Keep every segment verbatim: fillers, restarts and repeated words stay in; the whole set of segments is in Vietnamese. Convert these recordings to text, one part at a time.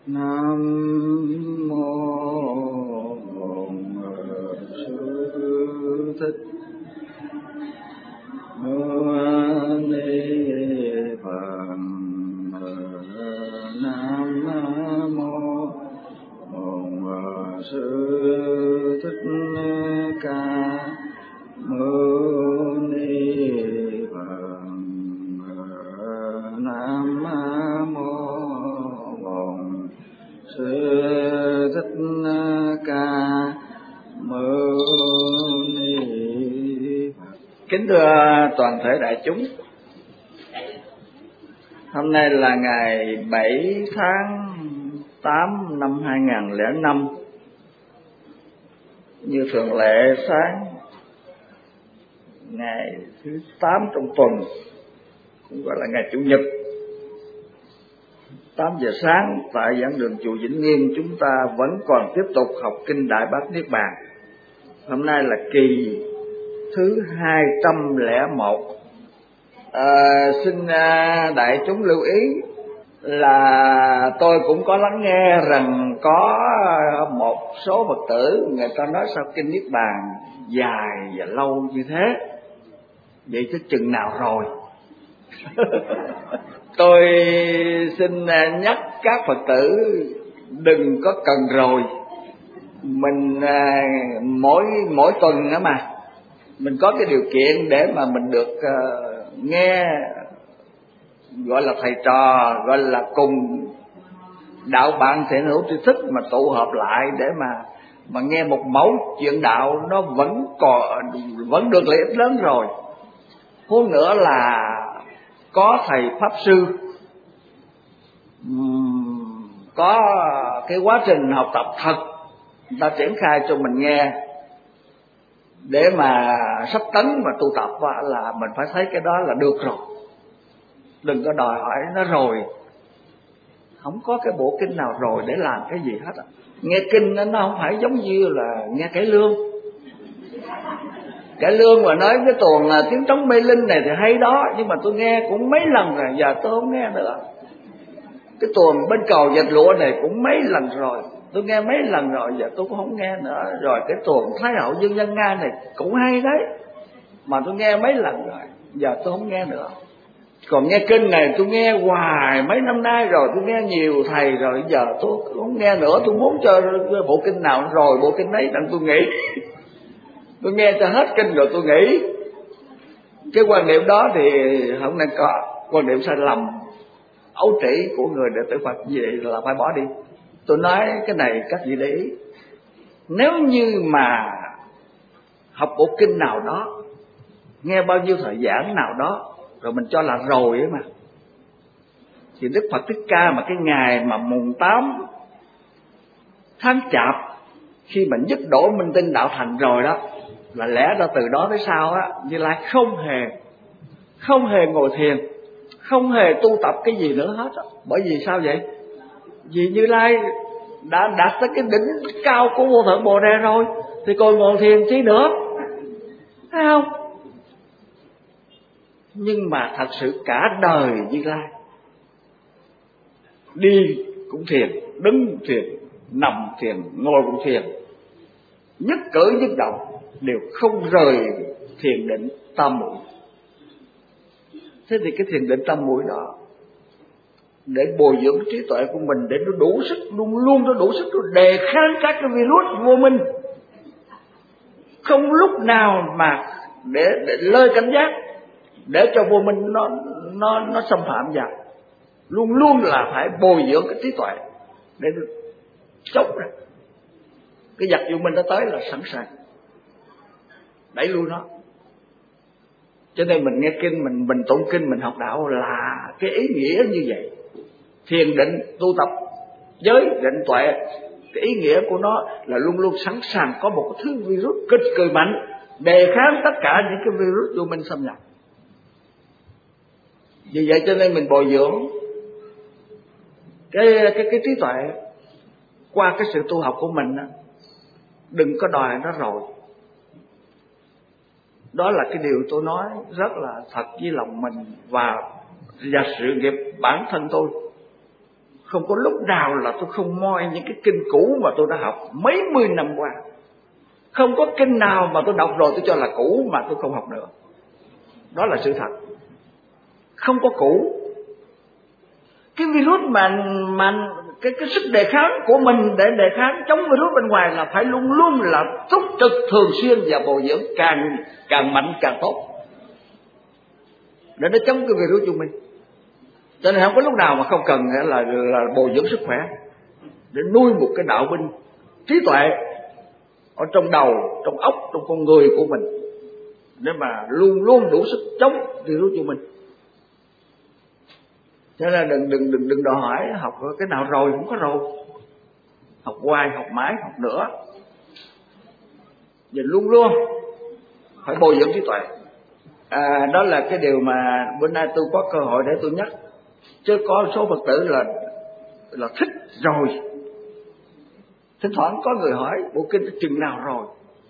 Nam mô Sư Thích Ni Phật. Nam mô Sư Thích Ca Mâu Ni Phật. Nam mô Sư Thích Ca Mâu Ni Phật. Kính thưa toàn thể đại chúng, hôm nay là ngày bảy tháng tám năm hai nghìn lẻ năm. Như thường lệ, sáng ngày thứ tám trong tuần, cũng gọi là ngày Chủ nhật, tám giờ sáng, tại giảng đường chùa Vĩnh Nghiêm, chúng ta vẫn còn tiếp tục học kinh Đại Bát Niết Bàn. Hôm nay là kỳ thứ hai trăm lẻ một. À, xin đại chúng lưu ý là tôi cũng có lắng nghe rằng có một số Phật tử người ta nói sao kinh Niết Bàn dài và lâu như thế, vậy chứ chừng nào rồi? Tôi xin nhắc các Phật tử đừng có cần rồi. Mình mỗi mỗi tuần đó mà mình có cái điều kiện để mà mình được uh, nghe, gọi là thầy trò, gọi là cùng đạo bạn thiện hữu tri thức mà tụ họp lại để mà mà nghe một mẫu chuyện đạo, nó vẫn còn vẫn được lợi ích lớn rồi. Huống nữa là có thầy pháp sư có cái quá trình học tập thật, người ta triển khai cho mình nghe, để mà sắp tấn mà tu tập là mình phải thấy cái đó là được rồi. Đừng có đòi hỏi nó rồi, không có cái bộ kinh nào rồi để làm cái gì hết. Nghe kinh nó không phải giống như là nghe cải lương. Cải lương mà nói cái tuồng là tiếng trống mê linh này thì hay đó, nhưng mà tôi nghe cũng mấy lần rồi, giờ tôi không nghe nữa. Cái tuồng bên cầu dệt lụa này cũng mấy lần rồi, tôi nghe mấy lần rồi, giờ tôi cũng không nghe nữa. Rồi cái tuồng Thái Hậu Dương Dân Nga này cũng hay đấy, mà tôi nghe mấy lần rồi, giờ tôi không nghe nữa. Còn nghe kinh này tôi nghe hoài mấy năm nay rồi, tôi nghe nhiều thầy rồi, giờ tôi không nghe nữa. Tôi muốn cho bộ kinh nào rồi bộ kinh ấy đặng tôi nghĩ. Tôi nghe cho hết kinh rồi tôi nghĩ. Cái quan niệm đó thì không nên có, quan niệm sai lầm ấu trĩ của người đệ tử Phật, vậy là phải bỏ đi. Tôi nói cái này các vị để ý. Nếu như mà học bộ kinh nào đó, nghe bao nhiêu thời giảng nào đó, rồi mình cho là rồi ấy mà, thì Đức Phật Thích Ca mà cái ngày mà mùng tám tháng Chạp, khi mình dứt đổ minh tinh đạo thành rồi đó, là lẽ ra từ đó tới sau á, Như Lai không hề không hề ngồi thiền, không hề tu tập cái gì nữa hết á. Bởi vì sao vậy? Vì Như Lai đã đạt tới cái đỉnh cao của vô thượng Bồ Đề rồi, thì còn ngồi thiền chi nữa, thấy không? Nhưng mà thật sự cả đời Như Lai đi cũng thiền, đứng cũng thiền, nằm thiền, ngồi cũng thiền, nhất cử nhất động đều không rời thiền định tam muội. Thế thì cái thiền định tam muội đó để bồi dưỡng trí tuệ của mình, để nó đủ sức, luôn luôn nó đủ sức nó đề kháng các cái virus vô minh, không lúc nào mà để, để lơi cảnh giác, để cho vô minh nó nó nó xâm phạm vào. Luôn luôn là phải bồi dưỡng cái trí tuệ để chống ra cái giặc vô minh nó tới là sẵn sàng đẩy lui nó. Cho nên mình nghe kinh, mình mình tụng kinh, mình học đạo là cái ý nghĩa như vậy. Thiền định tu tập giới định tuệ, cái ý nghĩa của nó là luôn luôn sẵn sàng có một cái thứ virus cực kỳ mạnh đề kháng tất cả những cái virus vô minh xâm nhập. Vì vậy cho nên mình bồi dưỡng cái cái cái trí tuệ qua cái sự tu học của mình đó. Đừng có đòi nó rồi. Đó là cái điều tôi nói rất là thật với lòng mình và và sự nghiệp bản thân tôi. Không có lúc nào là tôi không moi những cái kinh cũ mà tôi đã học mấy mươi năm qua. Không có kinh nào mà tôi đọc rồi tôi cho là cũ mà tôi không học nữa. Đó là sự thật. Không có cũ. Cái virus mà mà cái cái sức đề kháng của mình để đề kháng chống virus bên ngoài là phải luôn luôn là túc trực thường xuyên và bồi dưỡng càng càng mạnh càng tốt, để nó chống cái virus của mình. Cho nên không có lúc nào mà không cần là là bồi dưỡng sức khỏe để nuôi một cái đạo binh trí tuệ ở trong đầu, trong óc, trong con người của mình, để mà luôn luôn đủ sức chống virus của mình. Cho nên đừng đừng đừng đừng đòi hỏi học cái nào rồi không có rồi, học hoài, học mãi, học nữa. Và luôn luôn phải bồi dưỡng trí tuệ. À, đó là cái điều mà bữa nay tôi có cơ hội để tôi nhắc. Chứ có số Phật tử là là thích rồi. Thỉnh thoảng có người hỏi bộ kinh chừng nào rồi.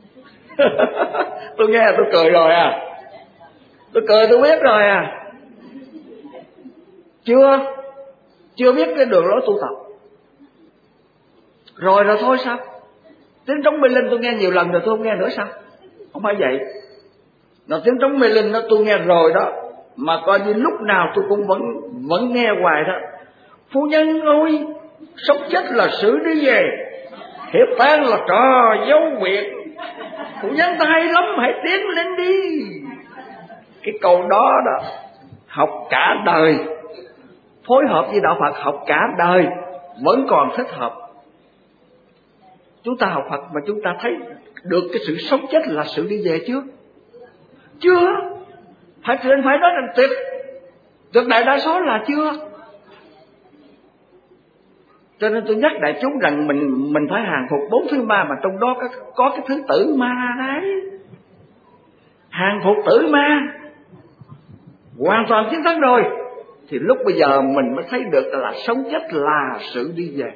Tôi nghe tôi cười rồi à. Tôi cười tôi biết rồi à. Chưa Chưa biết cái đường lối tu tập. Rồi rồi thôi sao? Tiếng trống mê linh tôi nghe nhiều lần rồi tôi không nghe nữa sao? Không phải vậy. Nó tiếng trống mê linh đó tôi nghe rồi đó, mà coi như lúc nào tôi cũng vẫn vẫn nghe hoài đó. Phu nhân ơi, sống chết là xử đi về, hiệp tan là trò dấu biệt. Phu nhân ta hay lắm, hãy tiến lên đi. Cái câu đó đó, học cả đời, phối hợp với đạo Phật học cả đời vẫn còn thích hợp. Chúng ta học Phật mà chúng ta thấy được cái sự sống chết là sự đi về chưa? Chưa. Phải phải nói rằng tuyệt tuyệt đại đa số là chưa. Cho nên tôi nhắc đại chúng rằng mình mình phải hàng phục bốn thứ ma, mà trong đó có, có cái thứ tử ma đấy. Hàng phục tử ma hoàn toàn chiến thắng rồi, thì lúc bây giờ mình mới thấy được là sống chết là sự đi về.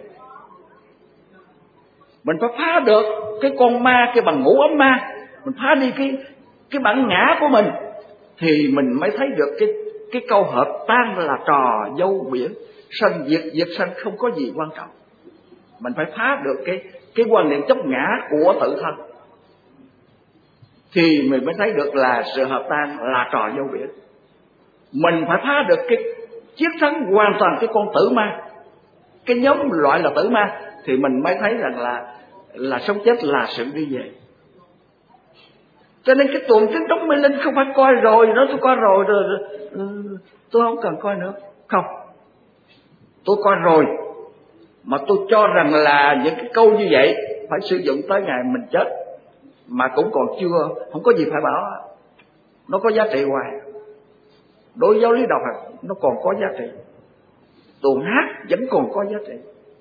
Mình phải phá được cái con ma, cái bằng ngũ ấm ma, mình phá đi cái cái bản ngã của mình, thì mình mới thấy được cái cái câu hợp tan là trò dâu biển, sanh diệt diệt sanh không có gì quan trọng. Mình phải phá được cái cái quan niệm chấp ngã của tự thân, thì mình mới thấy được là sự hợp tan là trò dâu biển. Mình phải phá được cái chiến thắng hoàn toàn cái con tử ma, cái nhóm loại là tử ma, thì mình mới thấy rằng là là sống chết là sự đi về. Cho nên cái tuồng tiếng trống mê linh không phải coi rồi đó, tôi coi rồi rồi, rồi tôi không cần coi nữa. Không, tôi coi rồi, mà tôi cho rằng là những cái câu như vậy phải sử dụng tới ngày mình chết, mà cũng còn chưa, không có gì phải bảo. Nó có giá trị hoài. Đối với giáo lý đạo Phật nó còn có giá trị. Tuồng hát vẫn còn có giá trị.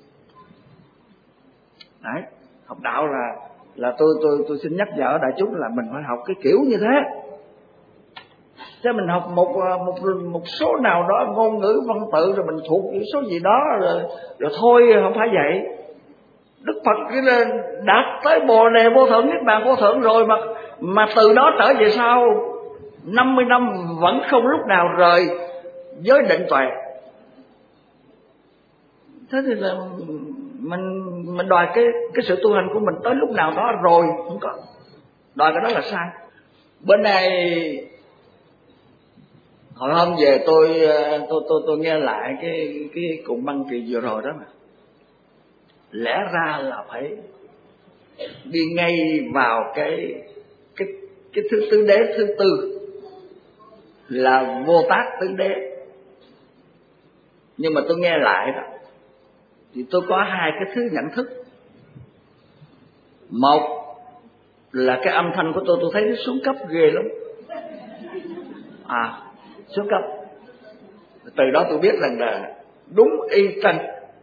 Đấy, học đạo là là tôi tôi tôi xin nhắc nhở đại chúng là mình phải học cái kiểu như thế. Chứ mình học một một một số nào đó ngôn ngữ văn tự rồi mình thuộc những số gì đó rồi, rồi thôi, không phải vậy. Đức Phật đạt tới Bồ Đề Vô Thượng, Niết Bàn Vô Thượng rồi mà mà từ đó trở về sau năm mươi năm vẫn không lúc nào rời giới định tuệ. Thế thì là mình mình đòi cái cái sự tu hành của mình tới lúc nào đó rồi không có, đòi cái đó là sai. Bên này hồi hôm về tôi tôi tôi tôi nghe lại cái cái cùng băng kỳ vừa rồi đó, mà lẽ ra là phải đi ngay vào cái cái cái thứ tứ đế thứ tư là Vô Tác Tứ Đế. Nhưng mà tôi nghe lại đó thì tôi có hai cái thứ nhận thức. Một là cái âm thanh của tôi tôi thấy nó xuống cấp ghê lắm. À, xuống cấp. Từ đó tôi biết rằng là đúng y chang.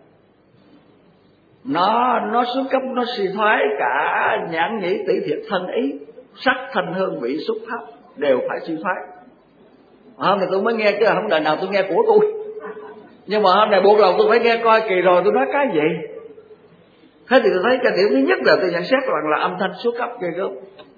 Nó nó xuống cấp, nó suy thoái cả nhãn nhĩ tỷ thiệt thân ý, sắc thanh hương vị xúc pháp đều phải suy thoái. Hôm nay tôi mới nghe, chứ không đời nào tôi nghe của tôi. Nhưng mà hôm nay buộc lòng tôi phải nghe coi kỳ rồi tôi nói cái gì. Thế thì tôi thấy cái điểm thứ nhất là tôi nhận xét rằng là âm thanh xuống cấp ghê gớm.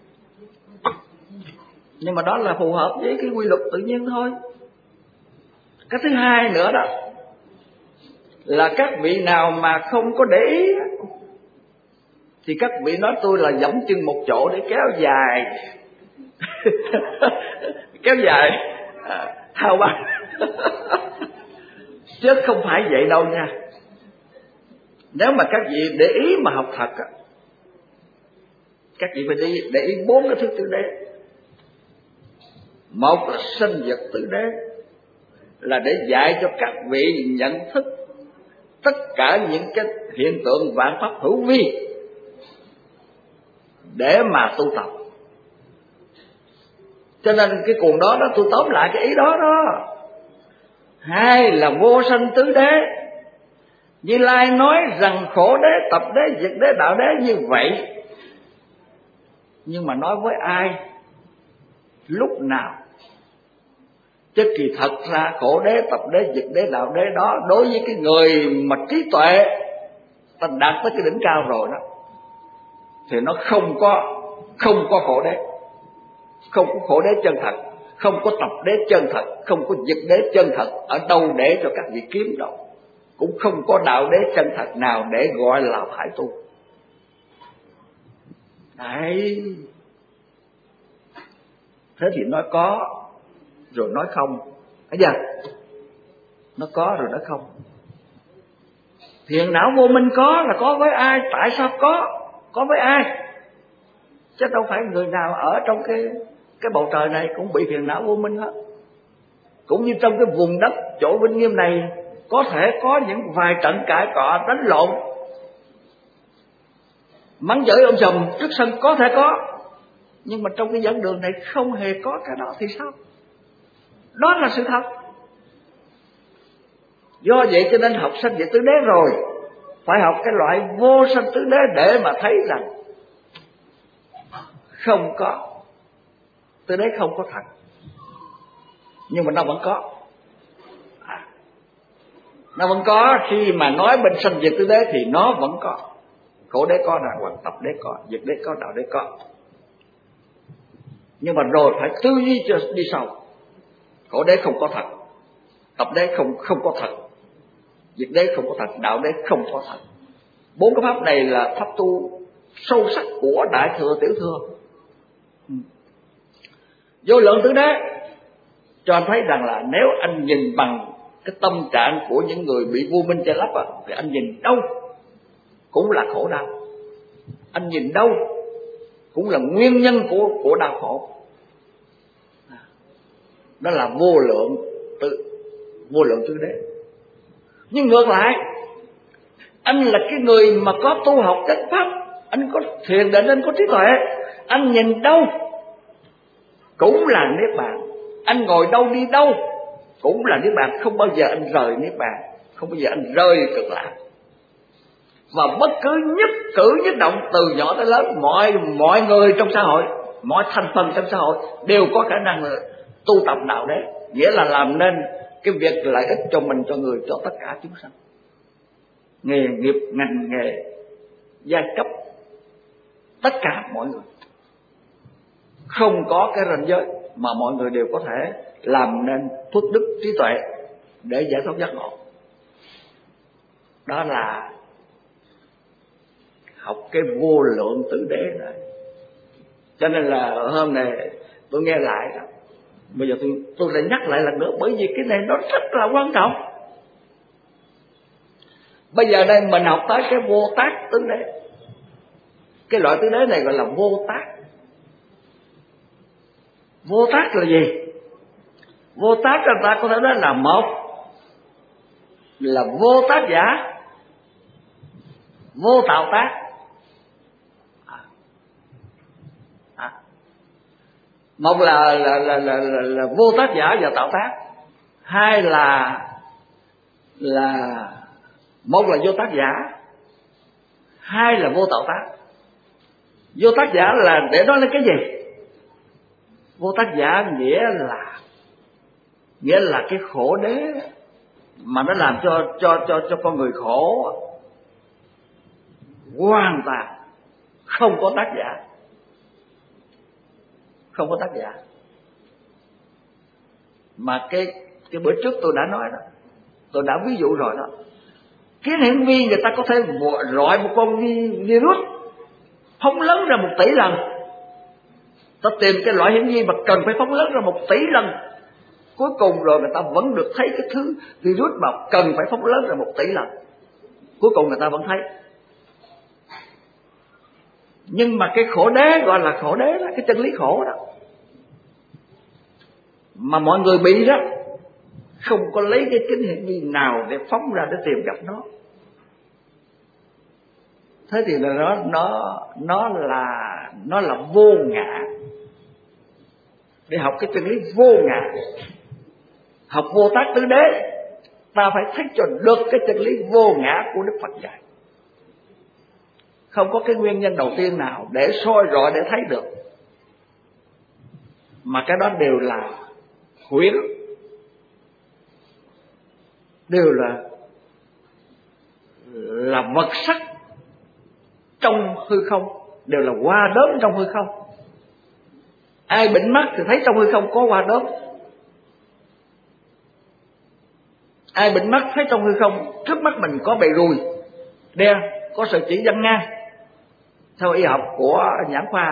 Nhưng mà đó là phù hợp với cái quy luật tự nhiên thôi. Cái thứ hai nữa đó là các vị nào mà không có để ý thì các vị nói tôi là dẫm chân một chỗ để kéo dài kéo dài à, thao băng chứ không phải vậy đâu nha. Nếu mà các vị để ý mà học thật á, các vị phải đi để ý bốn cái thứ tứ đế. Một là sinh vật tứ đế, là để dạy cho các vị nhận thức tất cả những cái hiện tượng vạn pháp hữu vi để mà tu tập. Cho nên cái cuồng đó đó tôi tóm lại cái ý đó đó. Hai là vô sanh tứ đế. Như Lai nói rằng khổ đế, tập đế, diệt đế, đạo đế như vậy, nhưng mà nói với ai, lúc nào? Chứ kỳ thật ra khổ đế, tập đế, diệt đế, đạo đế đó đối với cái người mà trí tuệ ta đạt tới cái đỉnh cao rồi đó thì nó không có không có khổ đế, không có khổ đế chân thật, không có tập đế chân thật, không có diệt đế chân thật ở đâu để cho các vị kiếm đâu, cũng không có đạo đế chân thật nào để gọi là phải tu. Đấy. Thế thì nói có rồi nói không, thấy chưa? Nó có rồi nói không. Phiền não vô minh có là có với ai? Tại sao có? Có với ai? Chứ đâu phải người nào ở trong cái cái bầu trời này cũng bị phiền não vô minh hết. Cũng như trong cái vùng đất chỗ Vinh Nghiêm này có thể có những vài trận cãi cọ đánh lộn, mắng chửi ông sùm trước sân có thể có, nhưng mà trong cái dẫn đường này không hề có cái đó thì sao? Đó là sự thật. Do vậy cho nên học sanh về tứ đế rồi phải học cái loại vô sanh tứ đế để mà thấy rằng không có tứ đế, không có thật, nhưng mà nó vẫn có. À, nó vẫn có. Khi mà nói bên sanh về tứ đế thì nó vẫn có. Khổ đế có là hoặc tập đế có, diệt đế có, đạo đế có. Nhưng mà rồi phải tư duy cho đi sau. Khổ đế không có thật, tập đế không không có thật, diệt đế không có thật, đạo đế không có thật. Bốn cái pháp này là pháp tu sâu sắc của Đại Thừa Tiểu Thừa. Vô lượng tứ đế cho anh thấy rằng là nếu anh nhìn bằng cái tâm trạng của những người bị vô minh che lấp thì anh nhìn đâu cũng là khổ đau, anh nhìn đâu cũng là nguyên nhân của của đau khổ. Đó là vô lượng tứ vô lượng tứ đế. Nhưng ngược lại, anh là cái người mà có tu học chánh pháp, anh có thiền định, anh có trí tuệ, anh nhìn đâu cũng là niết bàn, anh ngồi đâu đi đâu cũng là niết bàn, không bao giờ anh rời niết bàn, không bao giờ anh rơi cực lạc. Và bất cứ nhất cử nhất động từ nhỏ tới lớn, mọi mọi người trong xã hội, mọi thành phần trong xã hội đều có khả năng là tu tập đạo đế, nghĩa là làm nên cái việc lợi ích cho mình, cho người, cho tất cả chúng sanh. Nghề nghiệp, ngành nghề, giai cấp, tất cả mọi người không có cái ranh giới mà mọi người đều có thể làm nên phước đức trí tuệ để giải thoát giác ngộ. Đó là học cái vô lượng tứ đế này. Cho nên là hôm nay tôi nghe lại đó, bây giờ tôi tôi lại nhắc lại lần nữa, bởi vì cái này nó rất là quan trọng. Bây giờ đây mình học tới cái vô tác tứ đế. Cái loại tứ đế này gọi là vô tác. Vô tác là gì? Vô tác người ta có thể nói là một là vô tác giả, vô tạo tác. À. À. Một là là, là, là, là là vô tác giả và tạo tác. Hai là là một là vô tác giả, hai là vô tạo tác. Vô tác giả là để nói lên cái gì? Vô tác giả nghĩa là nghĩa là cái khổ đế mà nó làm cho cho cho cho con người khổ hoàn toàn không có tác giả, không có tác giả. Mà cái cái bữa trước tôi đã nói đó, tôi đã ví dụ rồi đó. Kiến hiển vi người ta có thể rọi một con virus phóng lớn ra một tỷ lần. Ta tìm cái loại hiển vi mà cần phải phóng lớn ra một tỷ lần, cuối cùng rồi người ta vẫn được thấy cái thứ virus mà cần phải phóng lớn ra một tỷ lần, cuối cùng người ta vẫn thấy. Nhưng mà cái khổ đế gọi là khổ đế đó, cái chân lý khổ đó mà mọi người bị đó, không có lấy cái kính hiển vi nào để phóng ra để tìm gặp nó. Thế thì là nó nó nó là nó là vô ngã. Để học cái chân lý vô ngã, học vô tác tứ đế, ta phải thấy cho được cái chân lý vô ngã của Đức Phật dạy. Không có cái nguyên nhân đầu tiên nào để soi rọi để thấy được, mà cái đó đều là huyễn, đều là là vật sắc trong hư không, đều là hoa đốm trong hư không. Ai bệnh mắt thì thấy trong hư không có hoa đốm. Ai bệnh mắt thấy trong hư không trước mắt mình có bầy ruồi đen, có sợi chỉ văng ngang theo y học của nhãn khoa.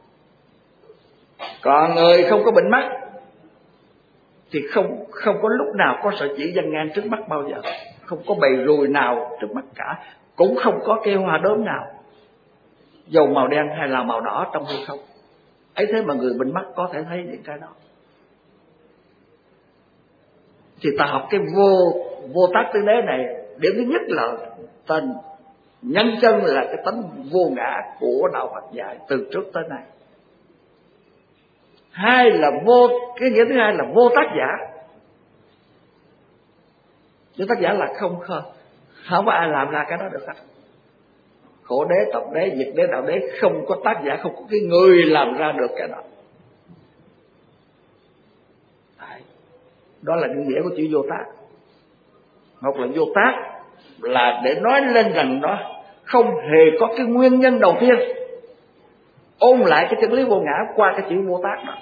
Còn người không có bệnh mắt thì không không có lúc nào có sợi chỉ văng ngang trước mắt bao giờ, không có bầy ruồi nào trước mắt cả, cũng không có cây hoa đốm nào dầu màu đen hay là màu đỏ trong hư không. Ấy thế mà người bệnh mắt có thể thấy những cái đó. Thì ta học cái vô vô tác tứ đế này, điểm thứ nhất là tên nhân chân là cái tánh vô ngã của đạo Phật dạy từ trước tới nay. Hai là vô, cái nghĩa thứ hai là vô tác giả. Chứ tác giả là không khơ, không có ai làm ra cái đó được hết. Khổ đế, tập đế, diệt đế, đạo đế, không có tác giả, không có cái người làm ra được cái đó. Đấy. Đó là cái nghĩa của chữ vô tác. Một là vô tác là để nói lên rằng nó không hề có cái nguyên nhân đầu tiên, ôn lại cái chân lý vô ngã qua cái chữ vô tác đó.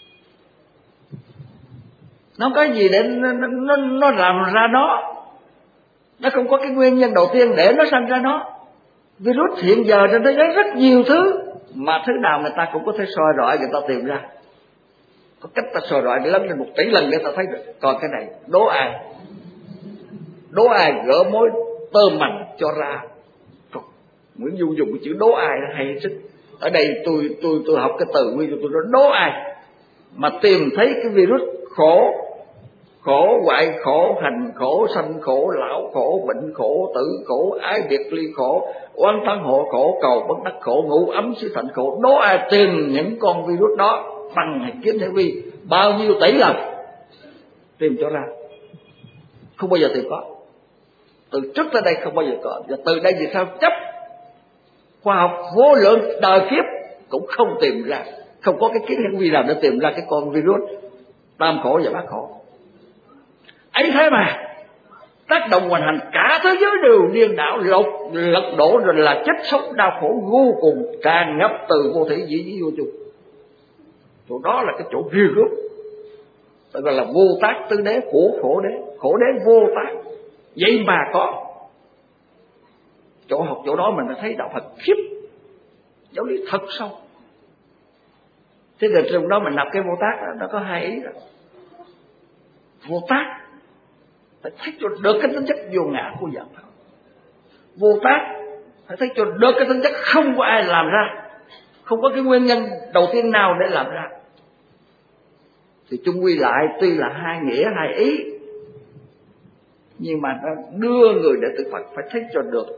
Nó không có gì để nó, nó, nó làm ra nó. Nó không có cái nguyên nhân đầu tiên để nó sanh ra nó. Virus hiện giờ trên thế giới rất nhiều thứ, mà thứ nào người ta cũng có thể soi rọi, người ta tìm ra. Có cách ta soi rọi để lớn lên một tỷ lần để ta thấy được. Còn cái này đố ai? Đố ai gỡ mối tơ mành cho ra. Nguyễn Du dùng cái chữ đố ai hay sức. Ở đây tôi tôi tôi học cái từ nguyên tôi nói đố ai mà tìm thấy cái virus khổ, khổ hoại khổ, hành khổ, sanh khổ, lão khổ, bệnh khổ, tử khổ, ái biệt ly khổ, oán than hộ khổ, cầu bất đắc khổ, ngủ ấm xứ thành khổ. Đố ai tìm những con virus đó bằng hành kiến thể vi bao nhiêu tỷ lần tìm cho ra. Không bao giờ tìm có. Từ trước tới đây không bao giờ có. Và từ đây vì sao chấp khoa học vô lượng đời kiếp cũng không tìm ra, không có cái kiến hiển vi nào để tìm ra cái con virus tam khổ và bát khổ. Ấy thế mà tác động hoành hành cả thế giới đều điên đảo lột lật đổ, rồi là chết sống đau khổ vô cùng tràn ngập từ vô thủy dĩ dĩ vô chung. Chỗ đó là cái chỗ riêng gốc, tức là vô tác tứ đế của khổ đế, khổ đế vô tác. Vậy mà có chỗ học chỗ đó mình đã thấy đạo Phật khiếp, giáo lý thật sâu. Thế thì trong đó mình nạp cái vô tác đó, nó có hai ý đó. Vô tác phải thấy cho được cái tính chất vô ngã của dạng Phật. Vô tác phải thấy cho được cái tính chất không có ai làm ra, không có cái nguyên nhân đầu tiên nào để làm ra. Thì chung quy lại tuy là hai nghĩa hai ý, nhưng mà nó đưa người đệ tử Phật phải thấy cho được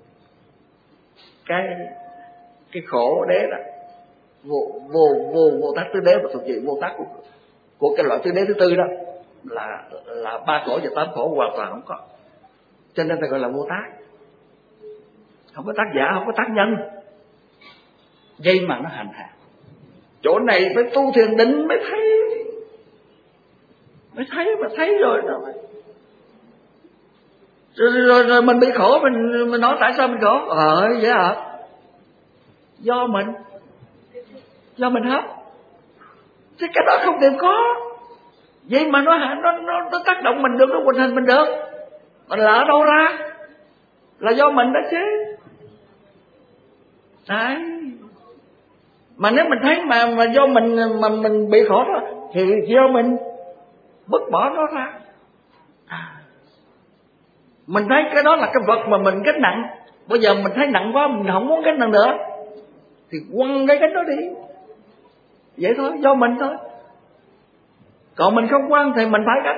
cái cái khổ đế đó, vô vô vô vô tác tứ đế và thuộc về vô tác của của cái loại tứ đế thứ tư đó là là ba khổ và tám khổ hoàn toàn không có, cho nên ta gọi là vô tác. Không có tác giả, không có tác nhân, vậy mà nó hành hạ. Chỗ này phải tu thiền định mới thấy, mới thấy mà thấy rồi đó. Rồi, rồi, rồi mình bị khổ, mình mình nói tại sao mình khổ? Ờ vậy hả? Do mình, do mình hết. Thế cái đó không tìm có. Vậy mà nó nó nó, nó tác động mình được, nó hoành hành mình được. Mình là ở đâu ra? là do mình đã chết. Đấy. Mà nếu mình thấy mà mà do mình mà mình bị khổ đó, thì do mình vứt bỏ nó ra. À. Mình thấy cái đó là cái vật mà mình gánh nặng, bây giờ mình thấy nặng quá mình không muốn gánh nặng nữa thì quăng cái gánh đó đi. Vậy thôi, do mình thôi. Còn mình không quăng thì mình phải gánh.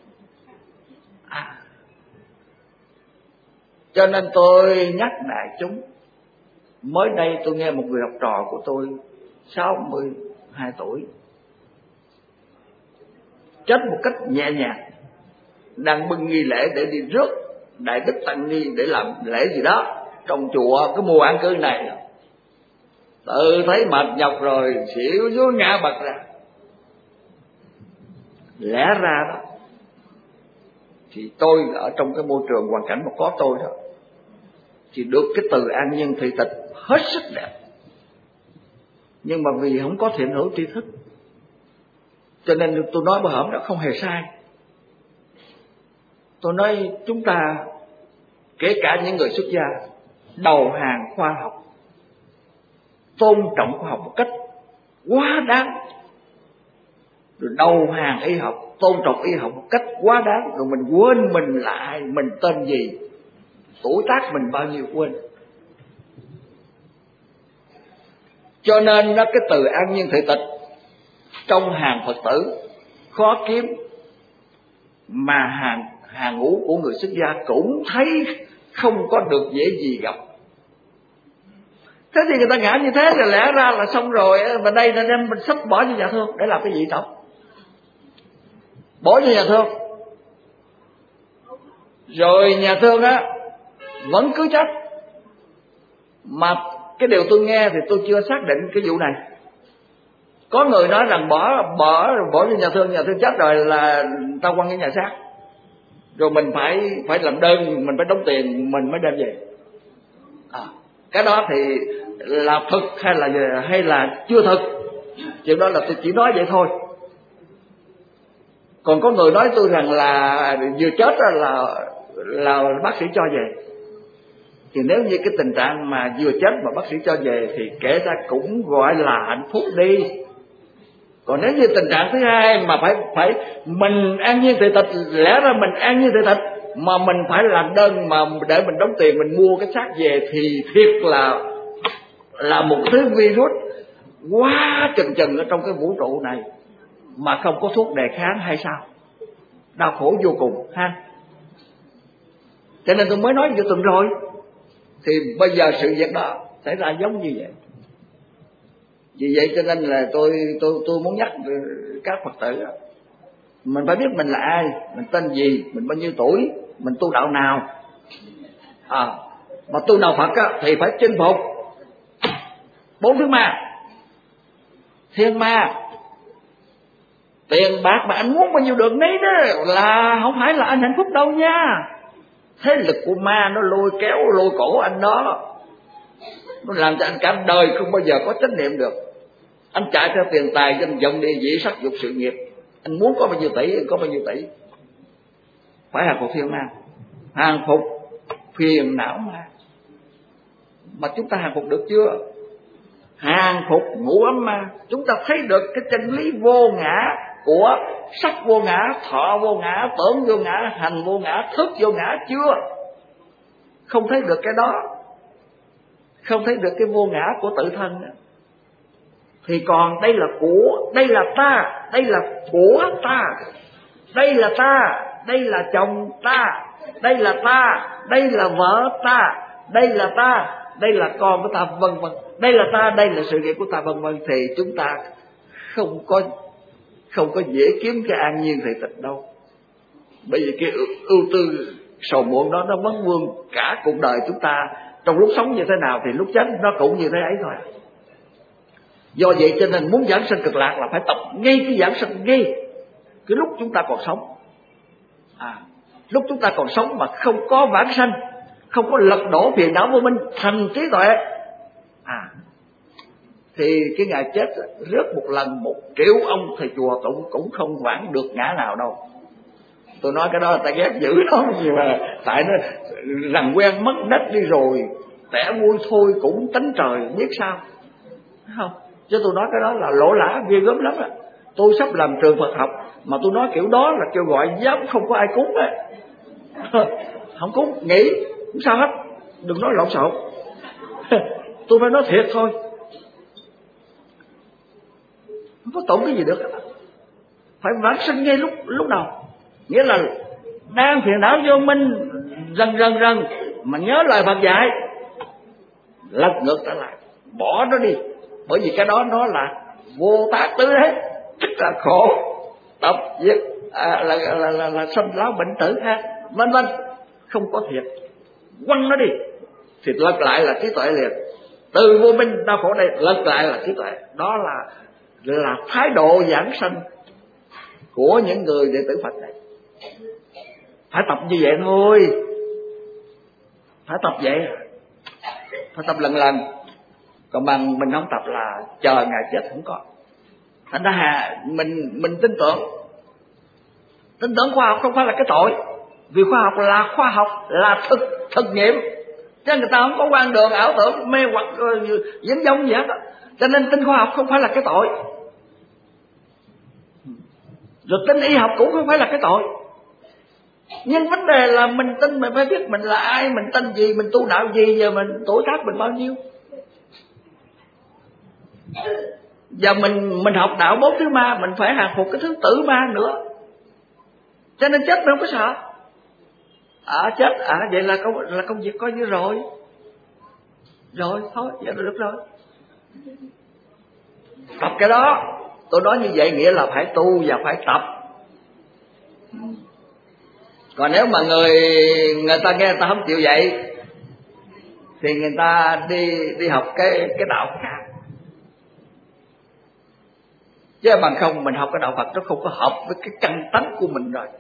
À. Cho nên tôi nhắc đại chúng. Mới đây tôi nghe một người học trò của tôi sáu mươi hai tuổi chết một cách nhẹ nhàng, đang bưng nghi lễ để đi rước đại đức tăng ni để làm lễ gì đó trong chùa cái mùa an cư này. Tự thấy mệt nhọc rồi xỉu xuống ngã bật ra. Lẽ ra đó thì tôi ở trong cái môi trường hoàn cảnh mà có tôi đó thì được cái từ an nhiên thị tịch hết sức đẹp. Nhưng mà vì không có thiện hữu tri thức, cho nên tôi nói bữa hổm đó không hề sai. Tôi nói chúng ta kể cả những người xuất gia đầu hàng khoa học, tôn trọng khoa học một cách quá đáng, rồi đầu hàng y học, tôn trọng y học một cách quá đáng, rồi mình quên mình là ai, mình tên gì, tuổi tác mình bao nhiêu quên. Cho nên nó cái từ an nhiên thị tịch trong hàng Phật tử khó kiếm, mà hàng hàng ngũ của người xuất gia cũng thấy không có được dễ gì gặp. Thế thì người ta ngã như thế thì lẽ ra là xong rồi. Mà đây là đem mình sắp bỏ cho nhà thương để làm cái gì đâu, bỏ cho nhà thương, rồi nhà thương á vẫn cứ trách. Mà cái điều tôi nghe thì tôi chưa xác định cái vụ này. Có người nói rằng bỏ bỏ bỏ cho nhà thương, nhà thương chết rồi là tao quăng cái nhà xác, rồi mình phải phải làm đơn, mình phải đóng tiền mình mới đem về. À, cái đó thì là thực hay là hay là chưa thực, chuyện đó là tôi chỉ nói vậy thôi. Còn có người nói tôi rằng là vừa chết là là bác sĩ cho về. Thì nếu như cái tình trạng mà vừa chết mà bác sĩ cho về thì kể ra cũng gọi là hạnh phúc đi. Còn nếu như tình trạng thứ hai mà phải phải mình an nhiên thị tịch, lẽ ra mình an nhiên thị tịch mà mình phải làm đơn mà để mình đóng tiền mình mua cái xác về thì thiệt là là một thứ virus quá chừng chừng ở trong cái vũ trụ này mà không có thuốc đề kháng hay sao? Đau khổ vô cùng ha. Cho nên tôi mới nói vừa tuần rồi. Thì bây giờ sự việc đó xảy ra giống như vậy. Vì vậy cho nên là tôi tôi tôi muốn nhắc các Phật tử, mình phải biết mình là ai, mình tên gì, mình bao nhiêu tuổi, mình tu đạo nào. À, mà tu đạo Phật á, thì phải chinh phục bốn thứ ma: thiên ma, tiền bạc mà anh muốn bao nhiêu được nấy đó là không phải là anh hạnh phúc đâu nha. Thế lực của ma nó lôi kéo lôi cổ anh đó, nó làm cho anh cả đời không bao giờ có chánh niệm được. Anh chạy theo tiền tài, danh vọng, địa vị, sắc dục, sự nghiệp. Anh muốn có bao nhiêu tỷ, anh có bao nhiêu tỷ. Phải hàng phục thiên ma, hàng phục phiền não ma. Mà chúng ta hàng phục được chưa? Hàng phục ngũ ấm ma. Chúng ta thấy được cái chân lý vô ngã của sắc vô ngã, thọ vô ngã, tưởng vô ngã, hành vô ngã, thức vô ngã chưa? Không thấy được cái đó, không thấy được cái vô ngã của tự thân, thì còn đây là của, đây là ta, đây là của ta, đây là ta, đây là chồng ta, đây là ta, đây là vợ ta, đây là ta, đây là con của ta, vân vân. Đây là ta, đây là sự nghiệp của ta, vân vân. Thì chúng ta không có không có dễ kiếm cái an nhiên thị tịch đâu. Bởi vì cái ưu tư sầu muộn đó nó vấn vương cả cuộc đời chúng ta. Trong lúc sống như thế nào thì lúc chết nó cũng như thế ấy thôi. Do vậy cho nên muốn giảng sanh cực lạc là phải tập ngay cái giảng sanh ngay cái lúc chúng ta còn sống. À, lúc chúng ta còn sống mà không có vãng sanh, không có lật đổ phiền não vô minh thành trí tuệ, à, thì cái ngày chết rớt một lần một triệu ông thầy chùa cũng cũng không vãng được ngã nào đâu. Tôi nói cái đó là ta ghét dữ lắm, nhưng mà tại nó rằng quen mất đất đi rồi, tẻ vui thôi cũng tánh trời biết sao, thấy không? Chứ tôi nói cái đó là lỗ lã ghê gớm lắm á. Tôi sắp làm trường Phật học mà tôi nói kiểu đó là kêu gọi giáo không có ai cúng á. Không cúng, nghỉ, không sao hết, đừng nói lộn xộn. Tôi phải nói thiệt thôi, không có tổn cái gì được. Phải vãng sinh ngay lúc lúc đầu, nghĩa là đang phiền não vô minh dần dần dần mà nhớ lời Phật dạy, lật ngược trở lại, bỏ nó đi. Bởi vì cái đó nó là vô tác tứ hết, tức là khổ tập diệt, à, là, là, là, là, là sanh lão bệnh tử ha, vân vân, không có thiệt, quăng nó đi thì lật lại là trí tuệ liền. Từ vô minh đau khổ đây lật lại là trí tuệ. Đó là là thái độ giảng sanh của những người đệ tử Phật này. Phải tập như vậy thôi, phải tập vậy, phải tập lần lần. Còn bằng mình không tập là chờ ngày chết không có. Thành ra mình mình tin tưởng, tin tưởng khoa học không phải là cái tội, vì khoa học là khoa học, là thực thực nghiệm, chứ người ta không có quan đường ảo tưởng mê hoặc dính giống gì hết. Cho nên tin khoa học không phải là cái tội, rồi tin y học cũng không phải là cái tội. Nhưng vấn đề là mình tin mình phải biết mình là ai, mình tin gì, mình tu đạo gì, giờ mình tuổi tác mình bao nhiêu. Giờ mình mình học đạo bốn thứ ma, mình phải hàng phục cái thứ tử ma nữa. Cho nên chết mình không có sợ. À chết, à vậy là công, là công việc coi như rồi. Rồi thôi, vậy là được rồi. Tập cái đó, tôi nói như vậy nghĩa là phải tu và phải tập. Còn nếu mà người người ta nghe người ta không chịu vậy thì người ta đi đi học cái cái đạo khác. Chứ bằng không mình học cái đạo Phật nó không có hợp với cái căn tánh của mình rồi.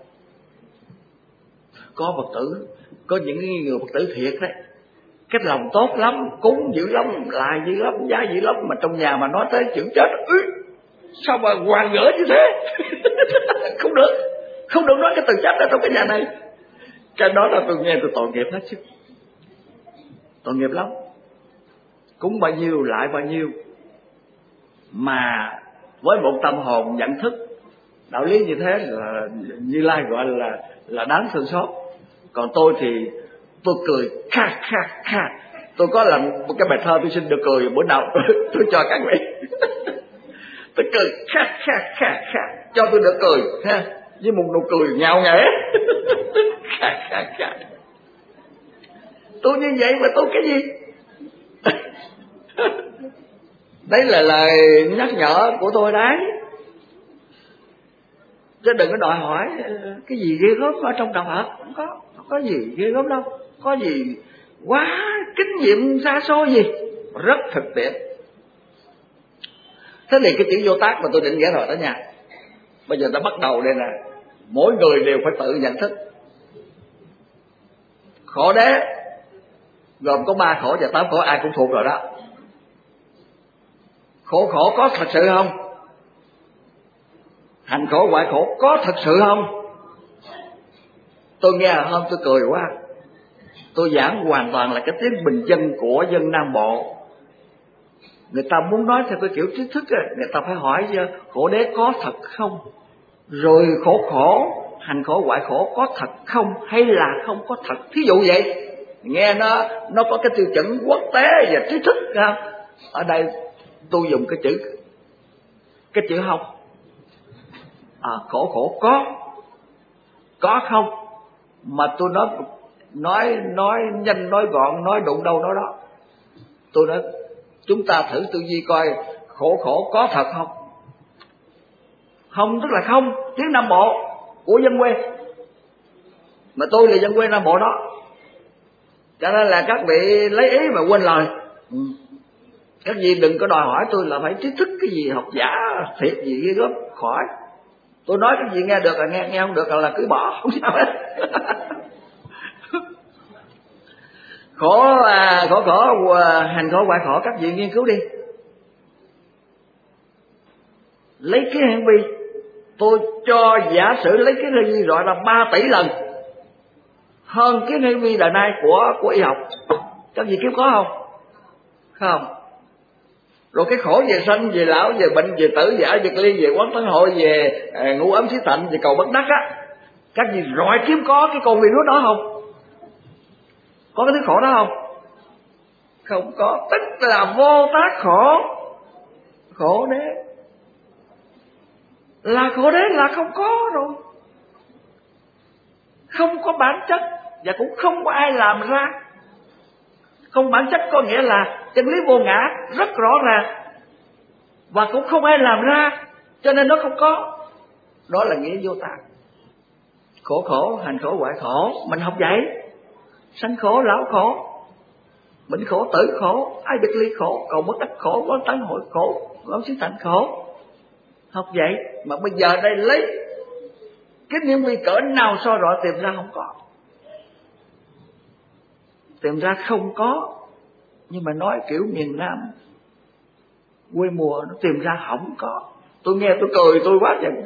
Có Phật tử, có những người Phật tử thiệt đấy, cái lòng tốt lắm, cúng dữ lắm, lại dữ lắm, giá dữ lắm, mà trong nhà mà nói tới chuyện chết, ư, sao mà hoàng gỡ như thế? Không được, không được nói cái từ chết ở trong cái nhà này. Cái đó là tôi nghe tôi tội nghiệp hết chứ, tội nghiệp lắm. Cúng bao nhiêu lại bao nhiêu, mà với một tâm hồn nhận thức đạo lý như thế là Như Lai gọi là là đáng thương xót. Còn tôi thì tôi cười kha kha kha. Tôi có làm một cái bài thơ tôi xin được cười bữa nào tôi, tôi cho các vị. Tôi cười kha kha kha kha, cho tôi được cười ha, với một nụ cười ngạo nghễ. Kha kha kha. Tôi như vậy mà tôi cái gì? Đấy là lời nhắc nhở của tôi đấy. Chứ đừng có đòi hỏi cái gì ghê gớm ở trong đạo Phật. Không có, không có gì ghê gớm đâu. Có gì quá kinh nghiệm xa xôi gì, rất thực tiễn. Thế thì cái chữ vô tác mà tôi định nghĩa rồi đó nha. Bây giờ ta bắt đầu đây nè. Mỗi người đều phải tự nhận thức. Khổ đế gồm có ba khổ và tám khổ, ai cũng thuộc rồi đó. Khổ khổ có thật sự không? Hành khổ hoại khổ có thật sự không? Tôi nghe hôm tôi cười quá. Tôi giảng hoàn toàn là cái tiếng bình dân của dân Nam Bộ. Người ta muốn nói theo cái kiểu trí thức á, người ta phải hỏi khổ đế có thật không? Rồi khổ khổ, hành khổ hoại khổ có thật không hay là không có thật? Thí dụ vậy, nghe nó nó có cái tiêu chuẩn quốc tế và trí thức không? Ở đây tôi dùng cái chữ cái chữ không. À, khổ khổ có có không, mà tôi nói nói nói nhanh nói gọn, nói đụng đâu đó đó. Tôi nói chúng ta thử tư duy coi khổ khổ có thật không? Không tức là không, tiếng Nam Bộ của dân quê, mà tôi là dân quê Nam Bộ đó, cho nên là các vị lấy ý mà quên lời. Ừ. Các vị đừng có đòi hỏi tôi là phải trí thức cái gì, học giả thiệt gì ghê gớm, khỏi. Tôi nói cái gì nghe được là nghe, nghe không được là cứ bỏ, không sao hết. Khổ à, khổ khổ à, hành khổ hoại khổ, các vị nghiên cứu đi, lấy cái hành vi Tôi cho giả sử lấy cái tư duy gọi là ba tỷ lần hơn cái tư duy đời nay của của y học. Các vị kiếm có không? Không. Rồi cái khổ về sanh, về lão, về bệnh, về tử, về ái, về ly, về quán tấn hội, về à, ngũ ấm xí thạnh, về cầu bất đắc á, các vị rọi kiếm có cái con virus đó không? Có cái thứ khổ đó không? Không có. Tức là vô tác khổ. Khổ đế là khổ đế là không có rồi, không có bản chất và cũng không có ai làm ra. Không bản chất có nghĩa là chân lý vô ngã rất rõ ràng và cũng không ai làm ra, cho nên nó không có. Đó là nghĩa vô tác. Khổ khổ, hành khổ, hoại khổ, mình học vậy. Sanh khổ, lão khổ, bệnh khổ, tử khổ, ái biệt ly khổ, cầu bất đắc khổ, quán tấn hội khổ, ngũ xí thạnh khổ. Học vậy mà bây giờ đây lấy cái niệm vi cỡ nào soi rõ tìm ra không có, tìm ra không có. Nhưng mà nói kiểu miền Nam quê mùa, nó tìm ra không có. Tôi nghe tôi cười tôi quá chừng.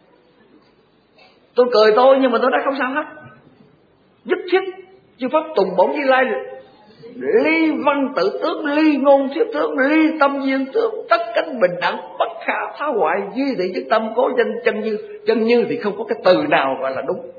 Tôi cười tôi nhưng mà tôi đã không sao hết. Nhất thiết chư pháp tùng bổn Như Lai, ly văn tự tướng, ly ngôn thuyết tướng, ly tâm duyên tướng, tất cánh bình đẳng, bất khả phá hoại, duy thị nhất tâm, cố danh chân như. Chân như thì không có cái từ nào gọi là đúng.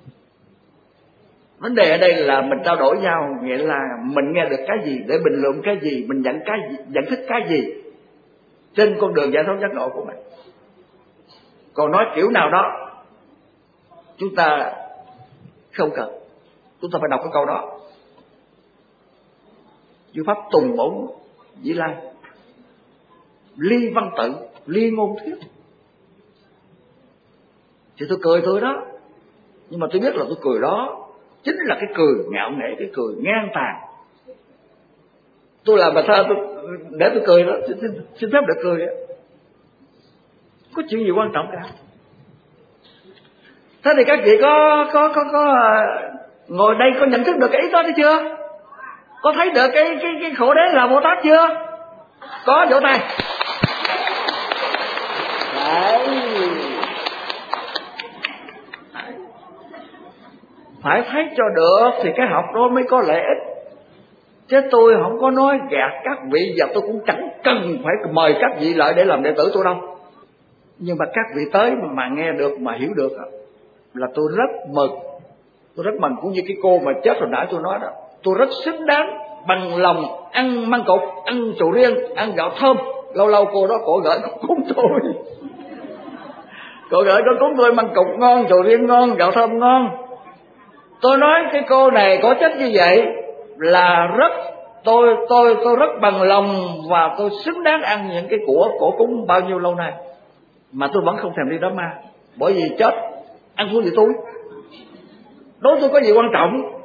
Vấn đề ở đây là mình trao đổi nhau, nghĩa là mình nghe được cái gì để bình luận cái gì, mình nhận cái gì, nhận thức cái gì trên con đường giải thoát giác ngộ của mình. Còn nói kiểu nào đó chúng ta không cần, chúng ta phải đọc cái câu đó. Chư pháp tùng bổn Như Lai, ly văn tự, ly ngôn thuyết. Thì tôi cười tôi đó, nhưng mà tôi biết là tôi cười đó chính là cái cười ngạo nghễ, cái cười ngang tàn. Tôi làm bà thơ tôi để tôi cười đó, xin, xin, xin phép được cười đó. Có chuyện gì quan trọng cả. Thế thì các vị có có có có ngồi đây có nhận thức được cái ý đó đấy chưa? Có thấy được cái cái cái khổ đế là Bồ Tát chưa? Có, vỗ tay. Đấy. Phải thấy cho được thì cái học đó mới có lợi ích. Chứ tôi không có nói gạt các vị, và tôi cũng chẳng cần phải mời các vị lại để làm đệ tử tôi đâu. Nhưng mà các vị tới mà, mà nghe được, mà hiểu được là tôi rất mừng. Tôi rất mừng, cũng như cái cô mà chết hồi nãy tôi nói đó. Tôi rất xứng đáng bằng lòng ăn măng cục, ăn sầu riêng, ăn gạo thơm. Lâu lâu cô đó cổ gửi con cúng tôi. Cô gửi con cúng tôi măng cục ngon, sầu riêng ngon, gạo thơm ngon. Tôi nói cái cô này có chất như vậy là rất tôi tôi tôi rất bằng lòng và tôi xứng đáng ăn những cái của cổ cúng bao nhiêu lâu nay. Mà tôi vẫn không thèm đi đám ma, bởi vì chết ăn thua gì tôi. Đối tôi có gì quan trọng.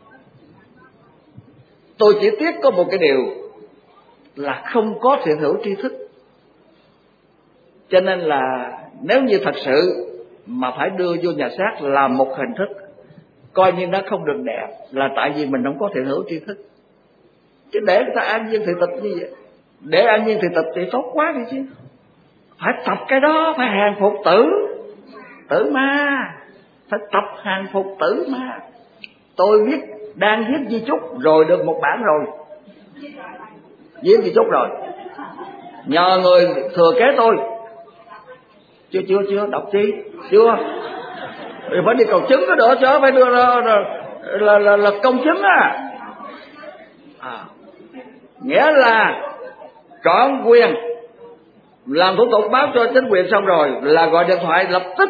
Tôi chỉ tiếc có một cái điều là không có thiện hữu tri thức. Cho nên là nếu như thật sự mà phải đưa vô nhà xác làm một hình thức coi như nó không được đẹp, là tại vì mình không có thiện hữu tri thức. Chứ để người ta an nhiên thị tịch như vậy, để an nhiên thị tịch thì tốt quá đi chứ. Phải tập cái đó, phải hàng phục tử tử ma, phải tập hàng phục tử ma. Tôi viết đang viết di chúc rồi được một bản rồi, viết di chúc rồi, nhờ người thừa kế tôi. Chưa chưa chưa đọc chi chưa, thì phải đi cầu chứng cái đó chứ, phải đưa ra là, là, là, là công chứng á. À, nghĩa là trọn quyền làm thủ tục báo cho chính quyền xong rồi là gọi điện thoại lập tức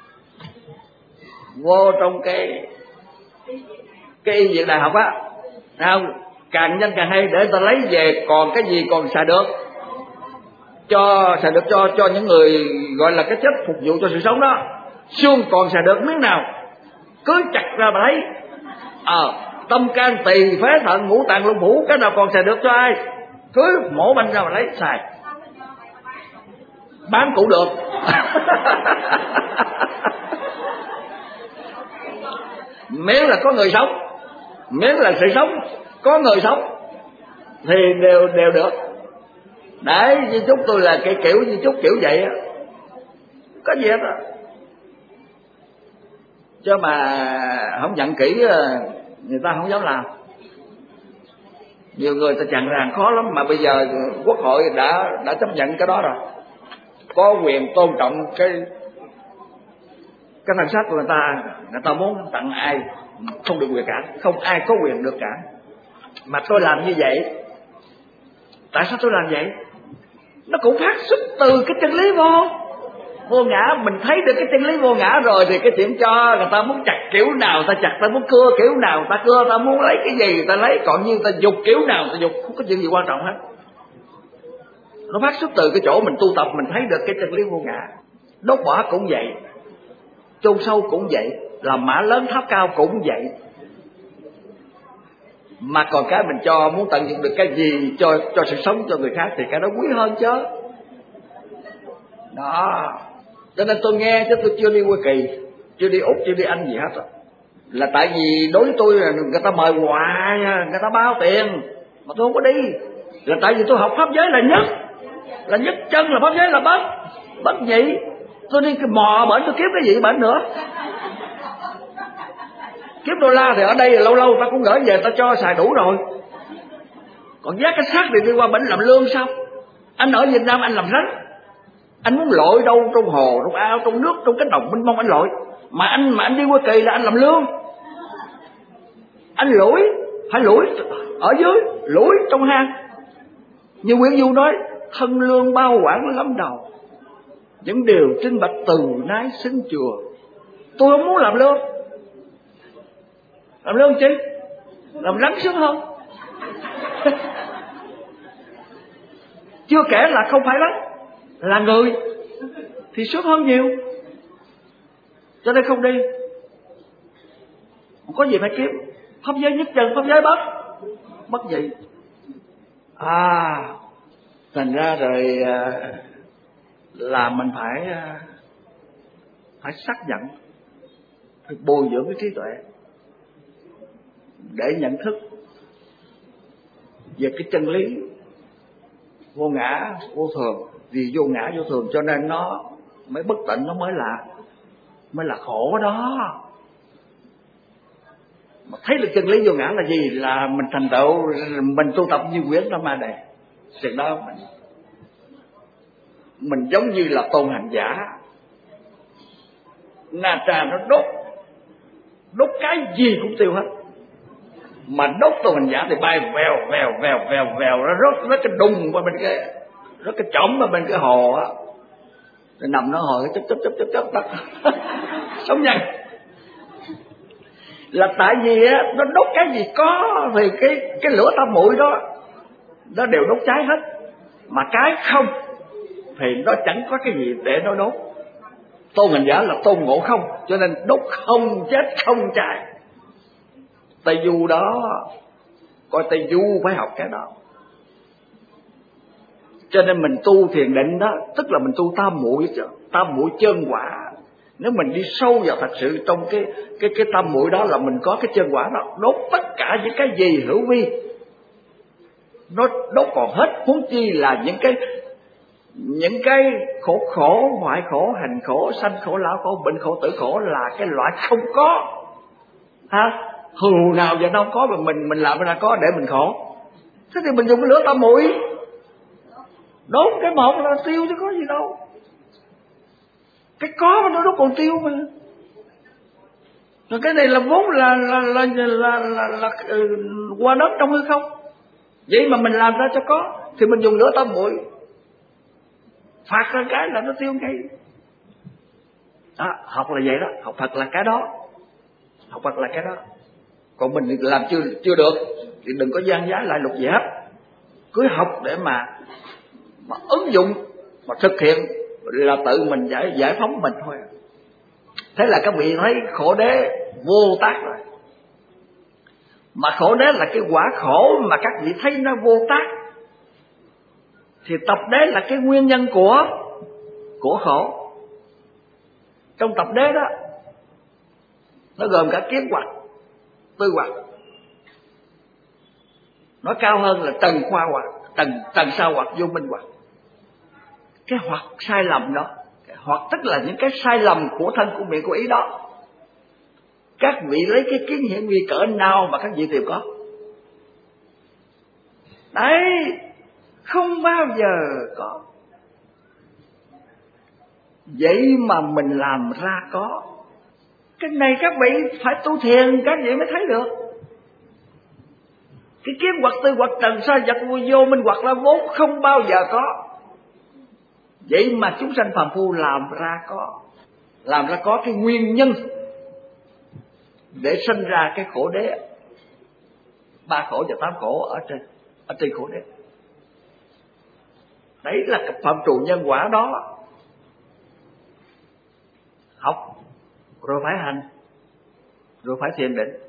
vô trong cái cái y viện đại học á, nào càng nhanh càng hay, để người ta lấy về còn cái gì còn xài được cho xài được cho cho những người gọi là cái chất phục vụ cho sự sống đó. Xương còn xài được miếng nào cứ chặt ra mà lấy. Ờ, à, tâm can tỳ phế thận ngũ tạng lục phủ cái nào còn xài được cho ai cứ mổ banh ra mà lấy xài, bán cũng được. Miễn là có người sống, miễn là sự sống có người sống thì đều đều được. Đấy, di chúc tôi là cái kiểu di chúc kiểu vậy á. có gì hết á. Chứ mà không nhận kỹ người ta không dám làm. Nhiều người ta chặn ràng khó lắm, mà bây giờ quốc hội đã đã chấp nhận cái đó rồi, có quyền tôn trọng cái cái thân xác của người ta. Người ta muốn tặng ai không được quyền cản, không ai có quyền được cản. Mà tôi làm như vậy, tại sao tôi làm vậy? Nó cũng phát xuất từ cái chân lý vô vô ngã. Mình thấy được cái chân lý vô ngã rồi thì cái chuyện cho người ta muốn chặt kiểu nào ta chặt, ta muốn cưa kiểu nào ta cưa, ta muốn lấy cái gì ta lấy, còn như ta dục kiểu nào ta dục, không có chuyện gì quan trọng hết. Nó phát xuất từ cái chỗ mình tu tập, mình thấy được cái chân lý vô ngã. Đốt bỏ cũng vậy, chôn sâu cũng vậy, làm mã lớn tháp cao cũng vậy. Mà còn cái mình cho, muốn tận dụng được cái gì cho cho sự sống cho người khác thì cái đó quý hơn chứ. Đó, cho nên tôi nghe chứ tôi chưa đi Hoa Kỳ, chưa đi Úc, chưa đi Anh gì hết rồi. Là tại vì đối với tôi là người ta mời hoài, người ta bao tiền mà tôi không có đi. Là tại vì tôi học pháp giới là nhất, là nhất chân, là pháp giới là bất bất nhị. Tôi đi cái mò bển tôi kiếm cái gì bển nữa. Kiếm đô la thì ở đây là lâu lâu ta cũng gửi về, ta cho xài đủ rồi. Còn giá cái xác thì đi qua bển làm lương sao? Anh ở Việt Nam anh làm rắn, anh muốn lội đâu, trong hồ, trong ao, trong nước, trong cánh đồng mênh mông anh lội. Mà anh mà anh đi Hoa Kỳ là anh làm lương. Anh lủi, phải lủi ở dưới, lủi trong hang. Như Nguyễn Du nói, thân lương bao quản lắm đầu, những điều trinh bạch từ nái xứng chùa. Tôi không muốn làm lương. Làm lương chi? Làm rắn sướng hơn. Chưa kể là không phải rắn, là người thì sướng hơn nhiều. Cho nên không đi. Không có gì phải kiếm. Pháp giới nhất chân, pháp giới bất bất gì. À, thành ra rồi là mình phải phải xác nhận, phải bồi dưỡng cái trí tuệ để nhận thức về cái chân lý vô ngã vô thường. Vì vô ngã vô thường cho nên nó mới bất tịnh, nó mới là mới là khổ đó. Mà thấy được chân lý vô ngã là gì? Là mình thành tựu, mình tu tập như Quyển Tam Ma Đề. Từ đó mình mình giống như là tôn hành giả. Na trà nó đốt, đốt cái gì cũng tiêu hết. Mà đốt tôn hành giả thì bay vèo vèo vèo vèo vèo, nó rớt nó cái đùng qua bên cái, nó cái chỏng qua bên cái hồ á, rồi nằm nó hồi chấp chấp chấp chấp chấp tắt sống nhanh. Là tại vì á, nó đốt cái gì có thì cái cái lửa tam muội đó nó đều đốt cháy hết. Mà cái không thì nó chẳng có cái gì để nó đốt. Tôn hành giả là tôn ngộ không, cho nên đốt không, chết không, cháy. Tây Du đó, coi Tây Du phải học cái đó. Cho nên mình tu thiền định đó, tức là mình tu tam muội, tam muội chân quả. Nếu mình đi sâu vào thật sự trong cái cái cái tam muội đó là mình có cái chân quả đó, đốt tất cả những cái gì hữu vi, nó đốt còn hết. Huống chi là những cái những cái khổ khổ, hoại khổ, hành khổ, sanh khổ, lão khổ, bệnh khổ, tử khổ là cái loại không có. Ha? Hừu nào giờ đâu có mà mình mình làm ra có để mình khổ. Thế thì mình dùng cái lửa tam muội đốt cái một là tiêu chứ có gì đâu. Cái có mà nó đốt còn tiêu mà. Rồi cái này là vốn là là là là, là, là, là uh, qua đất trong hư không. Vậy mà mình làm ra cho có thì mình dùng lửa tam muội phạt ra cái là nó tiêu ngay. Đó, học là vậy đó, học Phật là cái đó, học Phật là cái đó. Còn mình làm chưa chưa được thì đừng có gian giá lại lục gì hết. Cứ học để mà mà ứng dụng, mà thực hiện là tự mình giải giải phóng mình thôi. Thế là các vị thấy khổ đế vô tác rồi. Mà khổ đế là cái quả khổ mà các vị thấy nó vô tác, thì tập đế là cái nguyên nhân của của khổ. Trong tập đế đó nó gồm cả kiến hoặc, tư hoặc. Nó cao hơn là tầng khoa hoặc, tầng tầng sau hoặc, vô minh hoặc. Cái hoặc sai lầm đó, cái hoặc tức là những cái sai lầm của thân của miệng của ý đó. Các vị lấy cái kiến hiển vi cỡ nào mà các vị đều có. Đấy, không bao giờ có. Vậy mà mình làm ra có. Cái này các vị phải tu thiền các vị mới thấy được. Cái kiến hoặc tư hoặc trần sa vật vô minh hoặc là vốn không bao giờ có. Vậy mà chúng sanh phàm phu làm ra có. Làm ra có cái nguyên nhân để sinh ra cái khổ đế. Ba khổ và tám khổ ở trên ở trên khổ đế. Đấy là cái phạm trù nhân quả đó. Học rồi phải hành, rồi phải thiền định.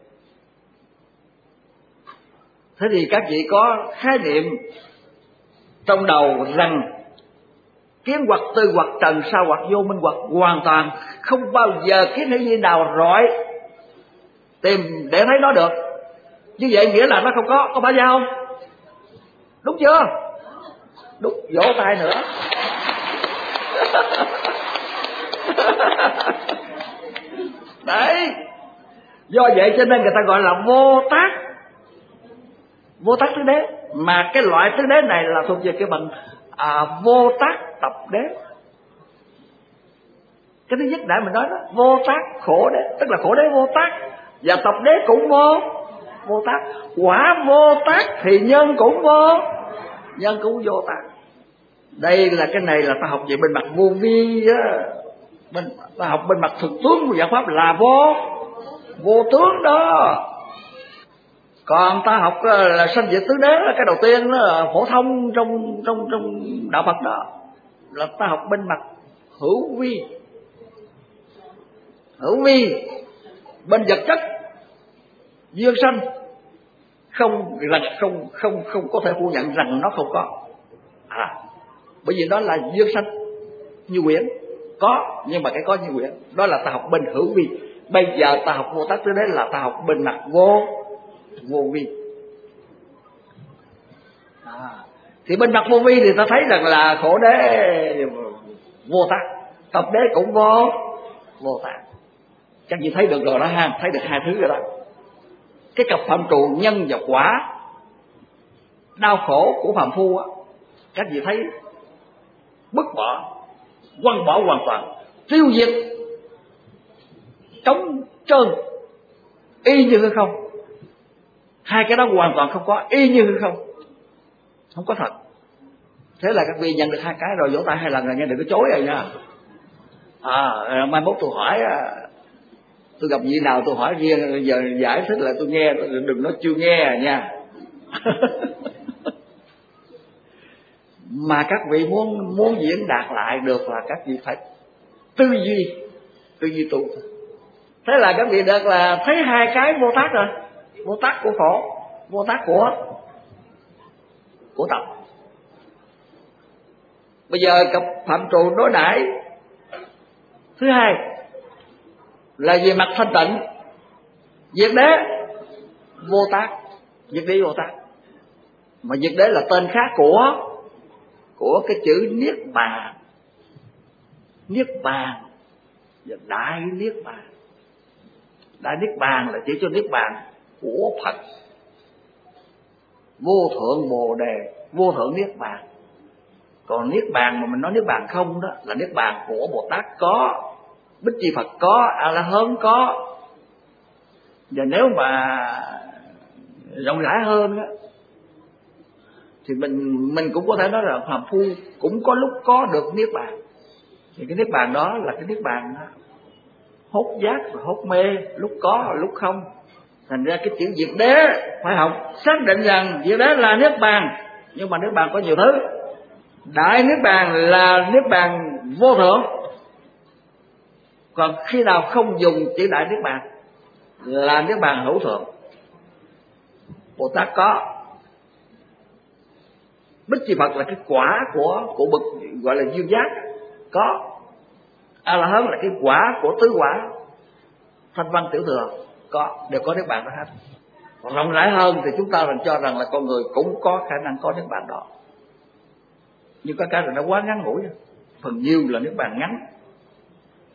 Thế thì các vị có khái niệm trong đầu rằng kiến hoặc tư hoặc trần sa hoặc vô minh hoặc hoàn toàn không bao giờ kiến hữu gì nào rọi tìm để thấy nó được. Như vậy nghĩa là nó không có, có phải không? Đúng chưa? Đúng, vỗ tay nữa. Đấy, do vậy cho nên người ta gọi là vô tác. Vô tác tứ đế. Mà cái loại tứ đế này là thuộc về cái bằng à, vô tác tập đế. Cái thứ nhất nãy mình nói đó, vô tác khổ đế, tức là khổ đế vô tác, và tập đế cũng vô vô tác. Quả vô tác thì nhân cũng vô nhân cũng vô tác. Đây là cái này là ta học về bên mặt vô vi á, bên ta học bên mặt thực tướng của giải pháp là vô vô tướng đó. Còn ta học là sanh diệt tứ đế là cái đầu tiên, đó là phổ thông trong trong trong đạo Phật đó, là ta học bên mặt hữu vi. Hữu vi bên vật chất duyên sanh không rằng không không không có thể phủ nhận rằng nó không có. À, bởi vì đó là duyên sanh như quyển có, nhưng mà cái có như quyển đó là ta học bên hữu vi. Bây giờ ta học vô tác tứ đế là ta học bên mặt vô vô vi. À, thì bên mặt vô vi thì ta thấy rằng là khổ đế vô tác, tập đế cũng vô vô tác. Các vị thấy được rồi đó ha, thấy được hai thứ rồi đó. Cái cặp phạm trù nhân và quả đau khổ của phàm phu á, các vị thấy bứt bỏ, quăng bỏ hoàn toàn, tiêu diệt, trống trơn, y như hư không. Hai cái đó hoàn toàn không có, y như hư không, không có thật. Thế là các vị nhận được hai cái rồi, vỗ tay hai lần rồi nghe, đừng có chối rồi nha. À, mai mốt tôi hỏi, tôi gặp vị nào tôi hỏi riêng, giờ giải thích là tôi nghe, đừng nói chưa nghe nha. Mà các vị muốn muốn diễn đạt lại được là các vị phải tư duy, tư duy tu. Thế là các vị được là thấy hai cái vô tác rồi, vô tác của khổ, vô tác của của tập. Bây giờ cặp phạm trù đối đãi thứ hai là về mặt thanh tịnh, diệt đế vô tác, diệt đế vô tác. Mà diệt đế là tên khác của của cái chữ niết bàn. Niết bàn và đại niết bàn. Đại niết bàn là chỉ cho niết bàn của Phật, vô thượng bồ đề, vô thượng niết bàn. Còn niết bàn mà mình nói niết bàn không đó là niết bàn của Bồ Tát có, Bích Chi Phật có, A La Hán có. Và nếu mà rộng rãi hơn đó, thì mình mình cũng có thể nói là phàm phu cũng có lúc có được niết bàn. Thì cái niết bàn đó là cái niết bàn đó, hốt giác và hốt mê, lúc có lúc không. Thành ra cái chữ diệt đế phải học xác định rằng diệt đế là niết bàn, nhưng mà niết bàn có nhiều thứ. Đại niết bàn là niết bàn vô thượng. Còn khi nào không dùng chữ đại niết bàn là niết bàn hữu thượng. Bồ Tát có, Bích Chi Phật là cái quả của của bậc gọi là duyên giác có, A La Hán là cái quả của tứ quả, Thanh Văn Tiểu Thừa có, đều có niết bàn đó hết. Còn rộng rãi hơn thì chúng ta còn cho rằng là con người cũng có khả năng có niết bàn đó, nhưng có cái là nó quá ngắn ngủi, phần nhiều là niết bàn ngắn,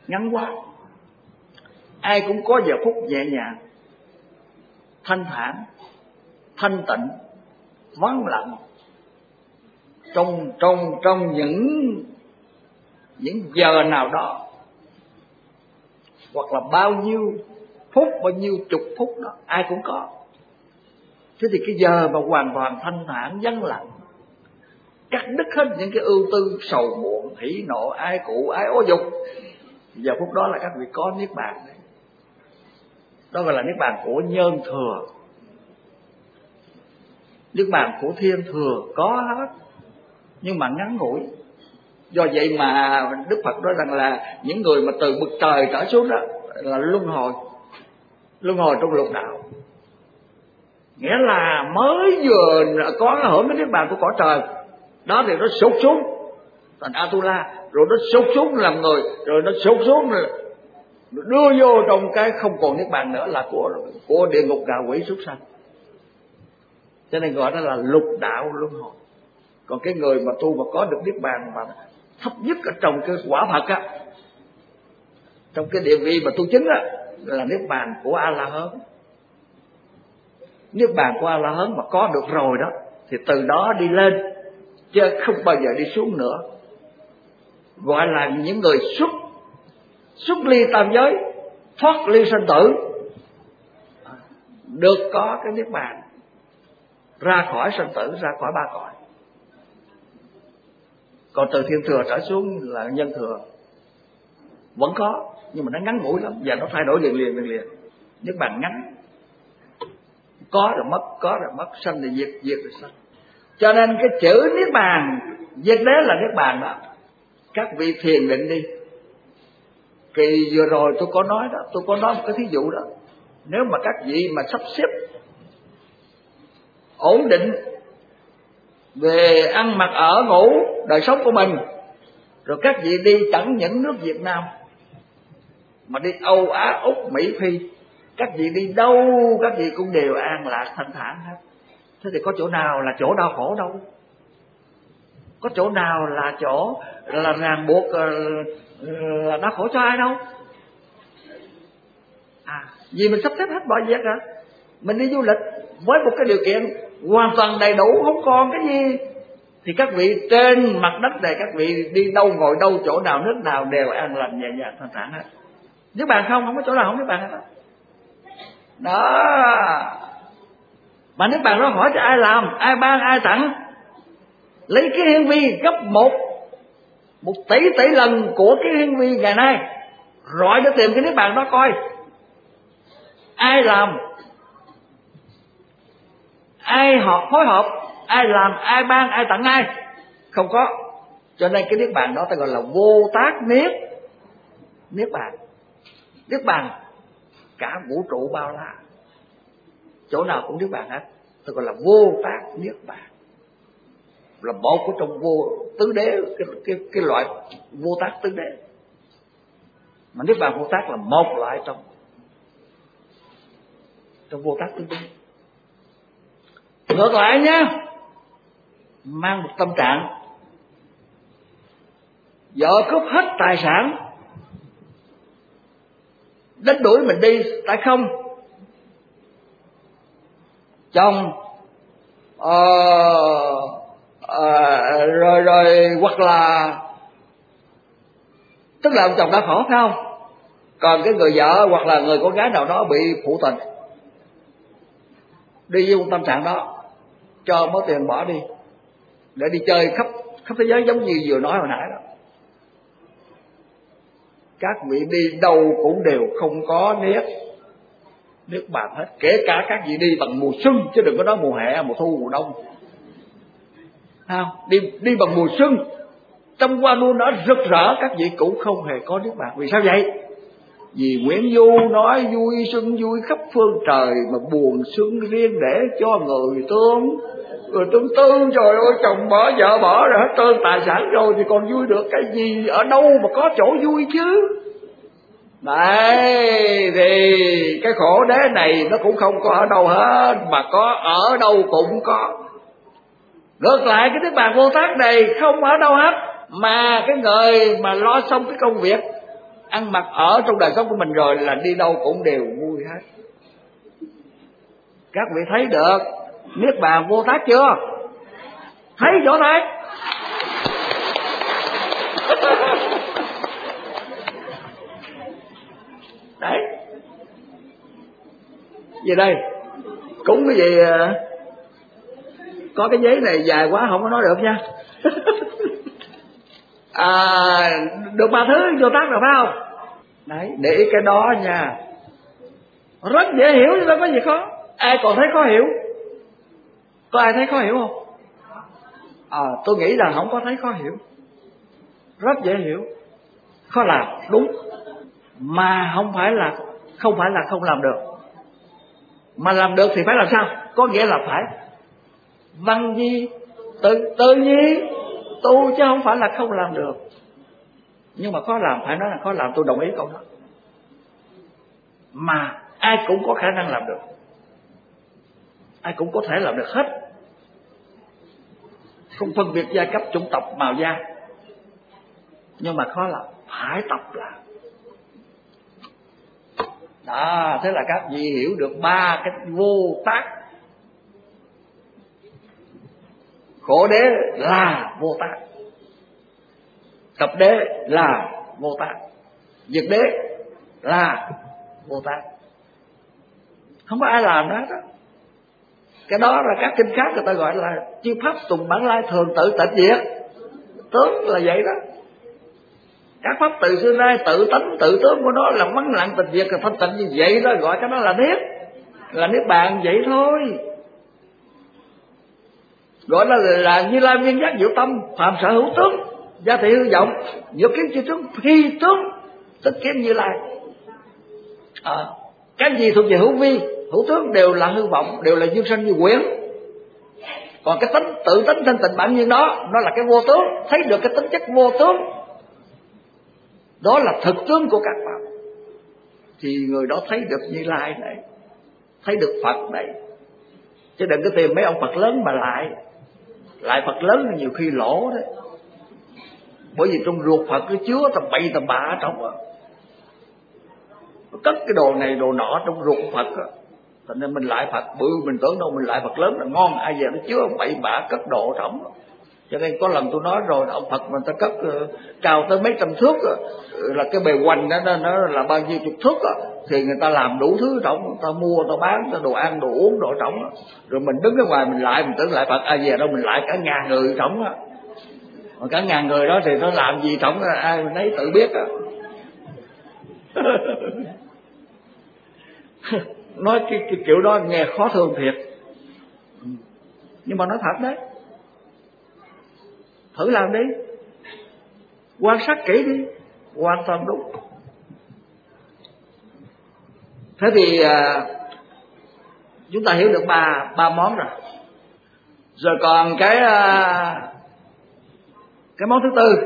ngắn quá. Ai cũng có giờ phút nhẹ nhàng, thanh thản, thanh tịnh, vắng lặng trong trong trong những những giờ nào đó, hoặc là bao nhiêu phút, bao nhiêu chục phút đó, ai cũng có. Thế thì cái giờ mà hoàn toàn thanh thản vắng lặng, cắt đứt hết những cái ưu tư sầu muộn hỉ nộ ái cụ ái ố dục, giờ phút đó là các vị có niết bàn đấy. Đó gọi là niết bàn của nhân thừa. Niết bàn của thiên thừa có hết, nhưng mà ngắn ngủi. Do vậy mà Đức Phật nói rằng là những người mà từ bậc trời trở xuống đó là luân hồi, luân hồi trong lục đạo. Nghĩa là mới vừa có cái hưởng cái niết bàn của cõi trời đó thì nó sụt xuống thành Atula, rồi nó sụt xuống làm người, rồi nó sụt xuống rồi đưa vô trong cái không còn niết bàn nữa là của của địa ngục ngạ quỷ súc sanh. Cho nên gọi đó là lục đạo luân hồi. Còn cái người mà tu mà có được niết bàn mà thấp nhất ở trong cái quả Phật á, trong cái địa vị mà tu chứng á, là niết bàn của A La Hán. Niết bàn của A La Hán mà có được rồi đó thì từ đó đi lên, chứ không bao giờ đi xuống nữa. Gọi là những người xuất xuất ly tam giới, thoát ly sanh tử, được có cái niết bàn, ra khỏi sanh tử, ra khỏi ba cõi. Còn từ thiên thừa trở xuống là nhân thừa vẫn có, nhưng mà nó ngắn ngủi lắm và nó thay đổi liền liền liền liền. Niết bàn ngắn, có rồi mất, có rồi mất, sanh thì diệt, diệt rồi sanh. Cho nên cái chữ niết bàn, diệt đế là niết bàn đó. Các vị thiền định đi. Kỳ vừa rồi tôi có nói đó, tôi có nói một cái thí dụ đó. Nếu mà các vị mà sắp xếp ổn định về ăn mặc ở ngủ đời sống của mình, rồi các vị đi chẳng những nước Việt Nam mà đi Âu Á, Úc, Mỹ, Phi, các vị đi đâu các vị cũng đều an lạc thanh thản hết. Thế thì có chỗ nào là chỗ đau khổ đâu, có chỗ nào là chỗ là ràng buộc là đau khổ cho ai đâu. À, vì mình sắp xếp hết mọi việc hả? Mình đi du lịch với một cái điều kiện hoàn toàn đầy đủ, không còn cái gì, thì các vị trên mặt đất này các vị đi đâu ngồi đâu, chỗ nào nước nào đều an lành nhẹ nhàng thanh thản hết. Niết bàn không, không có chỗ nào không niết bàn hết đó. Mà niết bàn đó hỏi cho ai làm, ai ban, ai tặng. Lấy cái hiên vi gấp một một tỷ tỷ lần của cái hiên vi ngày nay, rồi để tìm cái niết bàn đó coi ai làm, ai họp phối hợp, ai làm, ai ban, ai tặng ai. Không có. Cho nên cái niết bàn đó ta gọi là vô tác niết niết bàn. Niết bàn cả vũ trụ bao la, chỗ nào cũng niết bàn hết. Ta gọi là vô tác niết bàn, là một của trong vô tứ đế, cái, cái, cái loại vô tác tứ đế. Mà niết bàn vô tác là một loại trong trong vô tác tứ đế. Ngược lại nhá, mang một tâm trạng vợ cướp hết tài sản, đánh đuổi mình đi tại không, chồng uh, uh, rồi rồi hoặc là tức là ông chồng đã khổ phải không, còn cái người vợ hoặc là người con gái nào đó bị phụ tình, đi với một tâm trạng đó, cho mớ tiền bỏ đi để đi chơi khắp khắp thế giới, giống như vừa nói hồi nãy đó. Các vị đi đâu cũng đều không có niết niết bàn hết, kể cả các vị đi bằng mùa xuân chứ đừng có nói mùa hè, mùa thu, mùa đông. Không, đi đi bằng mùa xuân, trong hoa đua nó rực rỡ, các vị cũng không hề có niết bàn. Vì sao vậy? Vì Nguyễn Du nói vui xuân vui khắp phương trời, mà buồn xuân riêng để cho người tương. Người tương tư, trời ơi, chồng bỏ vợ bỏ rồi hết trơn tài sản rồi thì còn vui được cái gì, ở đâu mà có chỗ vui chứ. Đấy, thì cái khổ đế này nó cũng không có ở đâu hết, mà có ở đâu cũng có. Ngược lại cái niết bàn vô tác này không ở đâu hết, mà cái người mà lo xong cái công việc ăn mặc ở trong đời sống của mình rồi là đi đâu cũng đều vui hết. Các vị thấy được niết bàn vô tác chưa? Thấy chỗ này. Đấy. Về đây cũng cái gì, có cái giấy này dài quá không có nói được nha. À, được ba thứ vô tác rồi phải không? Đấy, để ý cái đó nha, rất dễ hiểu chứ đâu có gì khó. Ai còn thấy khó hiểu? Có ai thấy khó hiểu không? À, tôi nghĩ là không có thấy khó hiểu, rất dễ hiểu. Khó làm đúng, mà không phải là không phải là không làm được, mà làm được thì phải làm sao? Có nghĩa là phải văn gì tự tự nhiên tu, chứ không phải là không làm được. Nhưng mà khó làm, phải nói là khó làm, tôi đồng ý câu đó. Mà ai cũng có khả năng làm được, ai cũng có thể làm được hết, không phân biệt giai cấp, chủng tộc, màu da. Nhưng mà khó làm, phải tập làm. Đó, thế là các vị hiểu được ba cái vô tác. Khổ đế là vô tác, tập đế là vô tác, diệt đế là vô tác. Không có ai làm đó, đó. Cái đó là các kinh khác người ta gọi là chư pháp tùng bản lai thường tự tịch diệt. Tướng là vậy đó. Các pháp từ xưa nay tự tánh tự tướng của nó là vắng lặng tịch diệt, là thanh tịnh như vậy đó, gọi cái đó là niết, là niết bàn vậy thôi. Gọi là là Như Lai viên giác diệu tâm, phàm sở hữu tướng, gia thị hư vọng, diệu kiến chư tướng, phi tướng, tức kiến Như Lai. À, cái gì thuộc về hữu vi, hữu tướng đều là hư vọng, đều là dương sanh như quyển. Còn cái tính tự tính thanh tịnh bản nhiên đó, nó là cái vô tướng, thấy được cái tính chất vô tướng, đó là thực tướng của các pháp, thì người đó thấy được Như Lai này, thấy được Phật này. Chứ đừng có tìm mấy ông Phật lớn mà lại lại Phật lớn là nhiều khi lỗ đấy. Bởi vì trong ruột Phật nó chứa tầm bậy tầm bạ ở trong đó, cất cái đồ này đồ nọ trong ruột Phật đó. Thành nên mình lại Phật bự, mình tưởng đâu mình lại Phật lớn là ngon, ai về nó chứa bậy bạ cất đồ ở trong đó. Cho nên có lần tôi nói rồi, ông Phật mình ta cất uh, cao tới mấy trăm thước uh, là cái bề hoành đó, nó, nó là bao nhiêu chục thước uh, thì người ta làm đủ thứ trọng, người ta mua, người ta bán, ta đồ ăn, đồ uống, đồ trọng uh. Rồi mình đứng ở ngoài mình lại, mình tưởng lại Phật, ai về đâu mình lại cả ngàn người trọng á. Còn cả ngàn người đó thì nó làm gì trọng, ai mình nấy tự biết á. Nói cái, cái kiểu đó nghe khó thương thiệt, nhưng mà nói thật đấy. Thử làm đi, quan sát kỹ đi, hoàn toàn đúng. Thế thì à, chúng ta hiểu được ba ba món rồi. Rồi còn cái à, cái món thứ tư,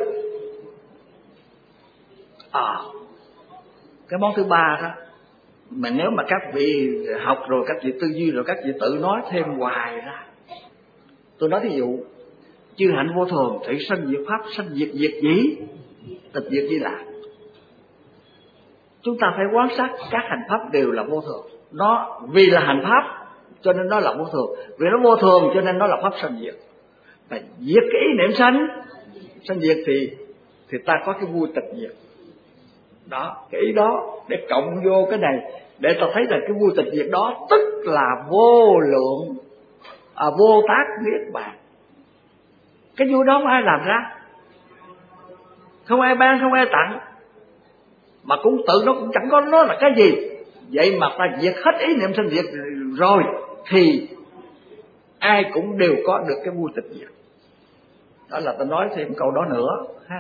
à, cái món thứ ba đó, mà nếu mà các vị học rồi, các vị tư duy rồi, các vị tự nói thêm hoài ra. Tôi nói thí dụ, chư hạnh vô thường, thủy sanh diệt pháp, sanh diệt diệt dĩ, tịch diệt di lạc. Chúng ta phải quan sát các hành pháp đều là vô thường. Nó vì là hành pháp cho nên nó là vô thường, vì nó vô thường cho nên nó là pháp sanh diệt. Và diệt cái ý niệm sanh sanh diệt thì thì ta có cái vui tịch diệt. Đó, cái ý đó để cộng vô cái này, để ta thấy là cái vui tịch diệt đó tức là vô lượng, à, vô tác niết bàn. Cái vui đó không ai làm ra, không ai ban, không ai tặng, mà cũng tự nó cũng chẳng có nó là cái gì. Vậy mà ta diệt hết ý niệm sanh diệt rồi thì ai cũng đều có được cái vui tịch diệt. Đó là ta nói thêm câu đó nữa ha.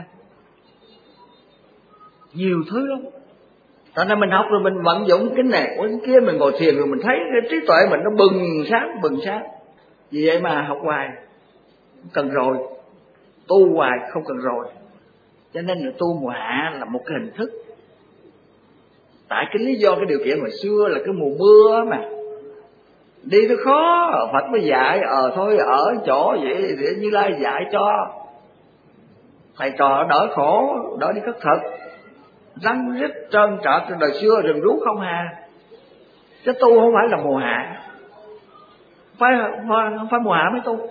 Nhiều thứ lắm. Tại nên mình học rồi mình vận dụng cái này cái kia, mình ngồi thiền rồi mình thấy cái trí tuệ mình nó bừng sáng bừng sáng. Vì vậy mà học hoài không cần rồi, tu hoài không cần rồi. Cho nên là tu mùa hạ là một cái hình thức. Tại cái lý do cái điều kiện hồi xưa là cái mùa mưa mà đi nó khó, Phật mới dạy ờ thôi ở chỗ vậy để Như Lai dạy cho thầy trò đỡ khổ, đỡ đi khất thực. rắn rít trơn trợt từ đời xưa, rừng rú không hà. Chứ tu không phải là mùa hạ, phải phải, phải mùa hạ mới tu.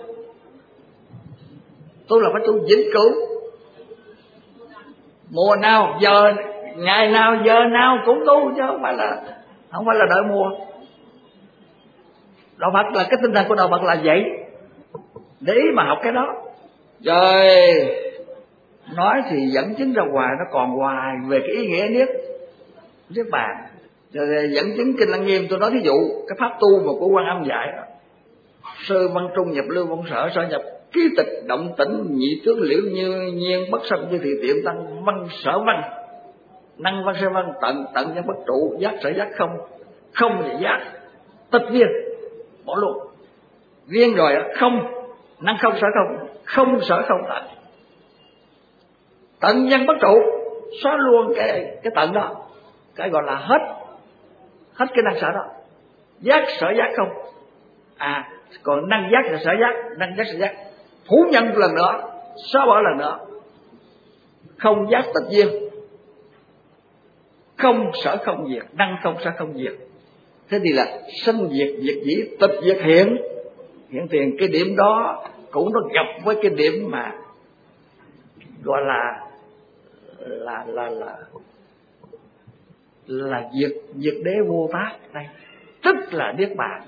Tu là phải tu vĩnh cửu, mùa nào giờ ngày nào giờ nào cũng tu, chứ không phải là không phải là đợi mùa. Đạo Phật là cái tinh thần của đạo Phật là vậy, để ý mà học cái đó. Rồi nói thì dẫn chứng ra hoài, nó còn hoài về cái ý nghĩa niết niết bàn. Rồi dẫn chứng Kinh Lăng Nghiêm, tôi nói thí dụ cái pháp tu mà của Quan Âm dạy đó: sơ văn trung nhập lưu vong sở, sở nhập ký tịch động tĩnh, nhị tướng liễu như nhiên bất sanh như thị tiệm tăng văn sở văn, năng văn sở văn, tận tận nhân bất trụ, giác sở giác không, không thì giác tịch viên, bỏ luôn viên rồi không, năng không sở không, không sở không tận, tận nhân bất trụ, xóa luôn cái cái tận đó, cái gọi là hết hết cái năng sở đó. Giác sở giác không, à còn năng giác là sở giác, năng giác sở giác phủ nhận lần nữa, xóa bỏ lần nữa. Không giác tịch viên, không sở không diệt, năng không sở không diệt. Thế thì là sanh diệt diệt dĩ, tịch diệt hiện. Hiện tiền cái điểm đó cũng nó gặp với cái điểm mà gọi là là là là là diệt diệt đế vô tác đây, tức là niết bàn.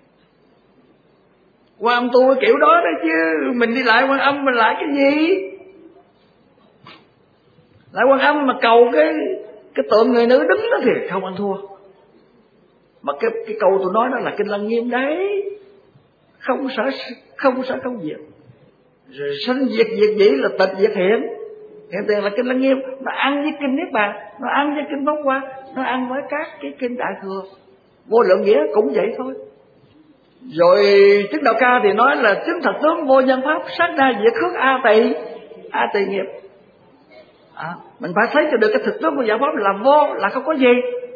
Quan Âm tu cái kiểu đó đấy chứ, mình đi lại Quan Âm mình lại cái gì? Lại Quan Âm mà cầu cái cái tượng người nữ đứng đó thì không ăn thua. Mà cái cái câu tôi nói đó là Kinh Lăng Nghiêm đấy, không sợ không sợ không diệt. Rồi sanh diệt diệt dĩ là tịch diệt hiện. Hiện tiền là Kinh Lăng Nghiêm, nó ăn với Kinh Niết Bàn, nó ăn với Kinh Pháp Hoa, nó ăn với các cái kinh Đại Thừa. Vô Lượng Nghĩa cũng vậy thôi. Rồi Chứng Đạo Ca thì nói là chứng thật tướng vô nhân pháp, sát na diệt khước a tỳ, a tỳ nghiệp. À, mình phải thấy cho được cái thực tướng của giải pháp là vô, là không có gì.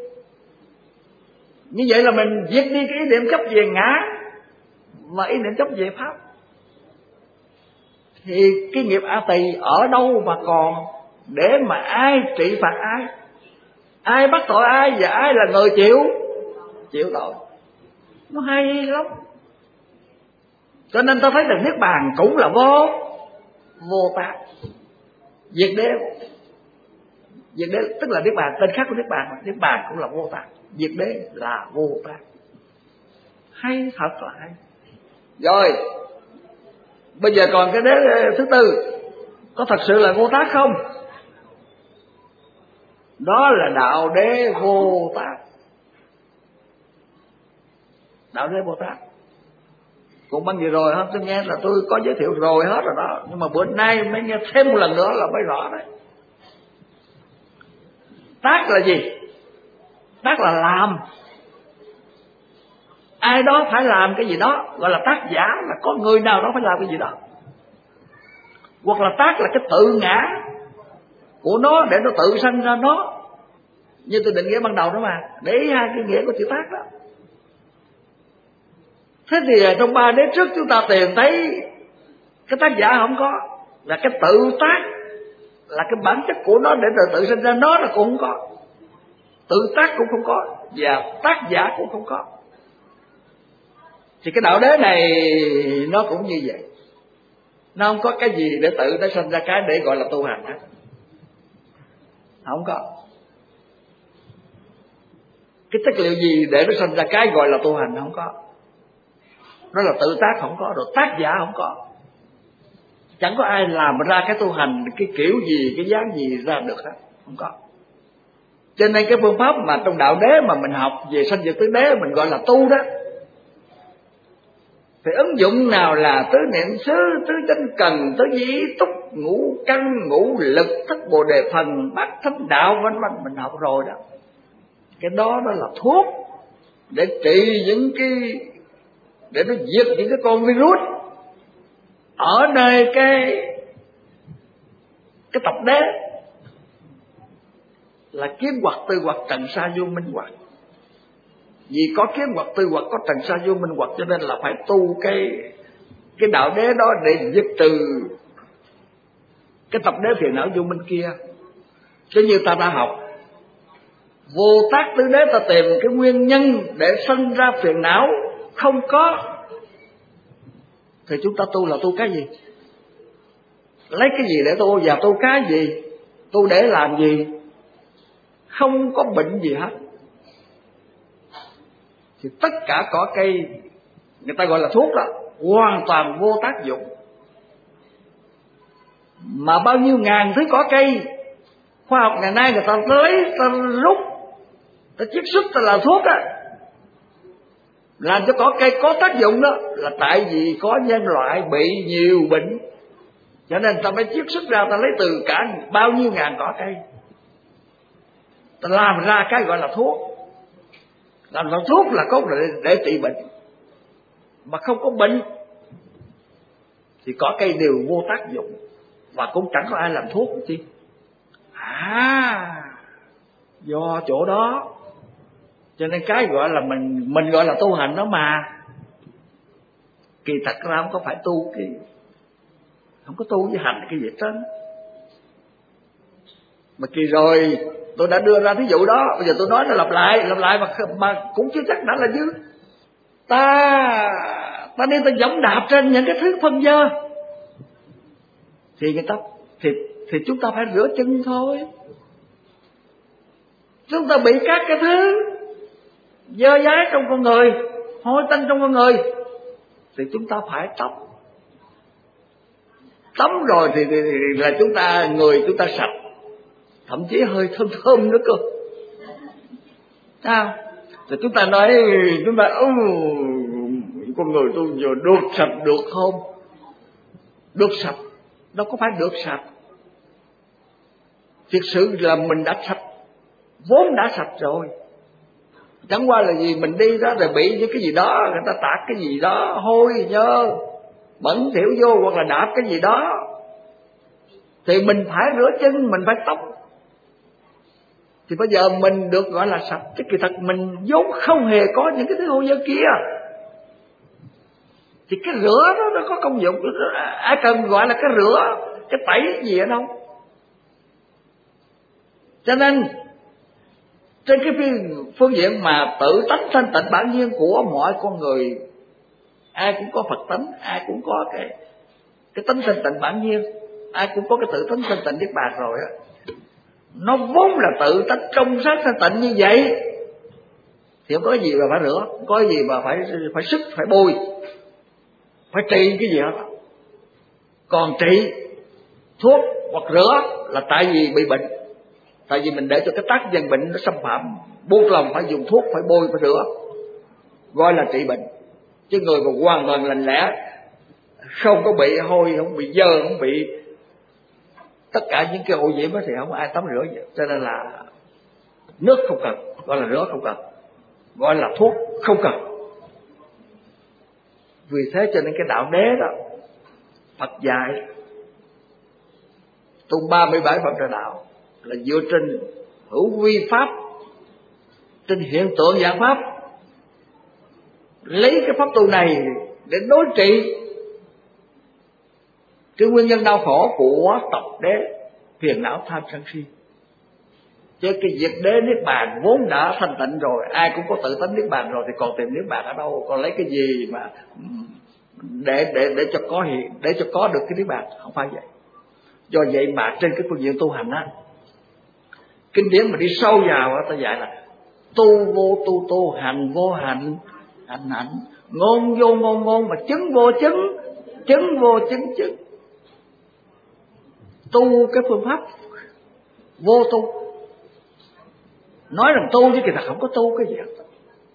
Như vậy là mình diệt đi cái ý niệm chấp về ngã và ý niệm chấp về pháp. Thì cái nghiệp a tỳ ở đâu mà còn để mà ai trị phạt ai, ai bắt tội ai và ai là người chịu chịu tội. Nó hay lắm. Cho nên ta thấy rằng Niết Bàn cũng là vô vô tác, diệt đế. Diệt đế tức là Niết Bàn, tên khác của Niết Bàn, Niết Bàn cũng là vô tác, diệt đế là vô tác. Hay thật là hay. Rồi bây giờ còn cái đế thứ tư, có thật sự là vô tác không? Đó là đạo đế vô tác. Đạo đế vô tác. Cũng bằng gì rồi không? Tôi nghe là tôi có giới thiệu rồi hết rồi đó, nhưng mà bữa nay mới nghe thêm một lần nữa là mới rõ đấy. Tác là gì? Tác là làm. Ai đó phải làm cái gì đó, gọi là tác giả, là có người nào đó phải làm cái gì đó. Hoặc là tác là cái tự ngã của nó để nó tự sanh ra nó. Như tôi định nghĩa ban đầu đó mà, để ý hai cái nghĩa của chữ tác đó. Thế thì trong ba đế trước chúng ta tìm thấy cái tác giả không có, là cái tự tác, là cái bản chất của nó để tự tự sinh ra nó là cũng không có, tự tác cũng không có, và tác giả cũng không có. Thì cái đạo đế này nó cũng như vậy, nó không có cái gì để tự nó sinh ra cái để gọi là tu hành hết, không có cái chất liệu gì để nó sinh ra cái gọi là tu hành, không có. Đó là tự tác không có, rồi tác giả không có. Chẳng có ai làm ra cái tu hành cái kiểu gì, cái dáng gì ra được hết, không có. Cho nên cái phương pháp mà trong đạo đế mà mình học về sanh diệt tứ đế mình gọi là tu đó, thì ứng dụng nào là tứ niệm xứ, tứ chánh cần, tứ dĩ túc, ngũ căn, ngũ lực, thất bồ đề phần, bát thánh đạo, vân vân, mình học rồi đó. Cái đó đó là thuốc để trị những cái, để nó diệt những cái con virus ở nơi cái cái tập đế, là kiếm hoặc tư hoặc trần sa vô minh hoặc. Vì có kiếm hoặc tư hoặc, có trần sa vô minh hoặc, cho nên là phải tu cái cái đạo đế đó để diệt trừ cái tập đế phiền não vô minh kia. Chứ như ta đã học Vô tác tứ đế, ta tìm cái nguyên nhân để sinh ra phiền não không có, thì chúng ta tu là tu cái gì? Lấy cái gì để tu và tu cái gì? Tu để làm gì? Không có bệnh gì hết. Thì tất cả cỏ cây người ta gọi là thuốc đó, hoàn toàn vô tác dụng. Mà bao nhiêu ngàn thứ cỏ cây khoa học ngày nay người ta lấy, ta rút, ta chiết xuất, ta làm thuốc á, làm cho cỏ cây có tác dụng đó, là tại vì có nhân loại bị nhiều bệnh, cho nên ta mới chiết xuất ra, ta lấy từ cả bao nhiêu ngàn cỏ cây, ta làm ra cái gọi là thuốc. Làm ra thuốc là có để, để trị bệnh, mà không có bệnh thì cỏ cây đều vô tác dụng, và cũng chẳng có ai làm thuốc chi. À, do chỗ đó cho nên cái gọi là mình mình gọi là tu hành đó, mà kỳ thật ra không có phải tu cái, không có tu với hành cái gì hết. Mà kỳ rồi tôi đã đưa ra thí dụ đó, bây giờ tôi nói nó lặp lại lặp lại mà mà cũng chưa chắc đã là dư. Ta ta đi ta giẫm đạp trên những cái thứ phân dơ, thì người ta thì thì chúng ta phải rửa chân thôi. Chúng ta bị các cái thứ dơ dái trong con người, hôi tanh trong con người, thì chúng ta phải tắm. Tắm rồi thì, thì, thì là chúng ta, người chúng ta sạch, thậm chí hơi thơm thơm nữa cơ. À, thì chúng ta nói chúng ta ừ, con người tôi giờ được sạch được không? Được sạch, đâu có phải được sạch. Thực sự là mình đã sạch, vốn đã sạch rồi. Chẳng qua là gì mình đi đó rồi bị những cái gì đó, người ta tạt cái gì đó hôi nhơ bẩn thỉu vô, hoặc là đạp cái gì đó, thì mình phải rửa chân, mình phải tóc, thì bây giờ mình được gọi là sạch. Chứ kỳ thật mình vốn không hề có những cái thứ hôi dơ kia. Thì cái rửa đó nó có công dụng, ai cần gọi là cái rửa, cái tẩy gì ở đâu. Cho nên trên cái phương diện mà tự tánh thanh tịnh bản nhiên của mọi con người, ai cũng có Phật tánh, ai cũng có cái cái tánh thanh tịnh bản nhiên, ai cũng có cái tự tánh thanh tịnh niết bàn rồi á. Nó vốn là tự tánh trong sáng thanh tịnh như vậy, thì không có gì mà phải rửa, không có gì mà phải phải sức, phải bôi, phải trị cái gì hết. Còn trị thuốc hoặc rửa là tại vì bị bệnh, tại vì mình để cho cái tác nhân bệnh nó xâm phạm, buộc lòng phải dùng thuốc, phải bôi, phải rửa, gọi là trị bệnh. Chứ người mà hoàn toàn lành lẽ, không có bị hôi, không bị dơ, không bị tất cả những cái ô nhiễm đó, thì không ai tắm rửa gì. Cho nên là nước không cần, gọi là rửa không cần, gọi là thuốc không cần. Vì thế cho nên cái đạo đế đó Phật dạy tu ba mươi bảy phẩm trợ đạo là dựa trên hữu vi pháp, trên hiện tượng dạng pháp, lấy cái pháp tu này để đối trị cái nguyên nhân đau khổ của tộc đế phiền não tham sân si. Chứ cái việc đế niết bàn vốn đã thanh tịnh rồi, ai cũng có tự tánh niết bàn rồi, thì còn tìm niết bàn ở đâu, còn lấy cái gì mà để để để cho có hiện, để cho có được cái niết bàn? Không phải vậy. Do vậy mà trên cái phương diện tu hành á, kinh điển mà đi sâu vào á, ta dạy là tu vô tu tu, hành vô hành, hành hạnh, ngôn vô ngôn ngôn, mà chứng vô chứng, chứng vô chứng chứng. Tu cái phương pháp vô tu, nói rằng tu chứ kỳ thật không có tu cái gì hết.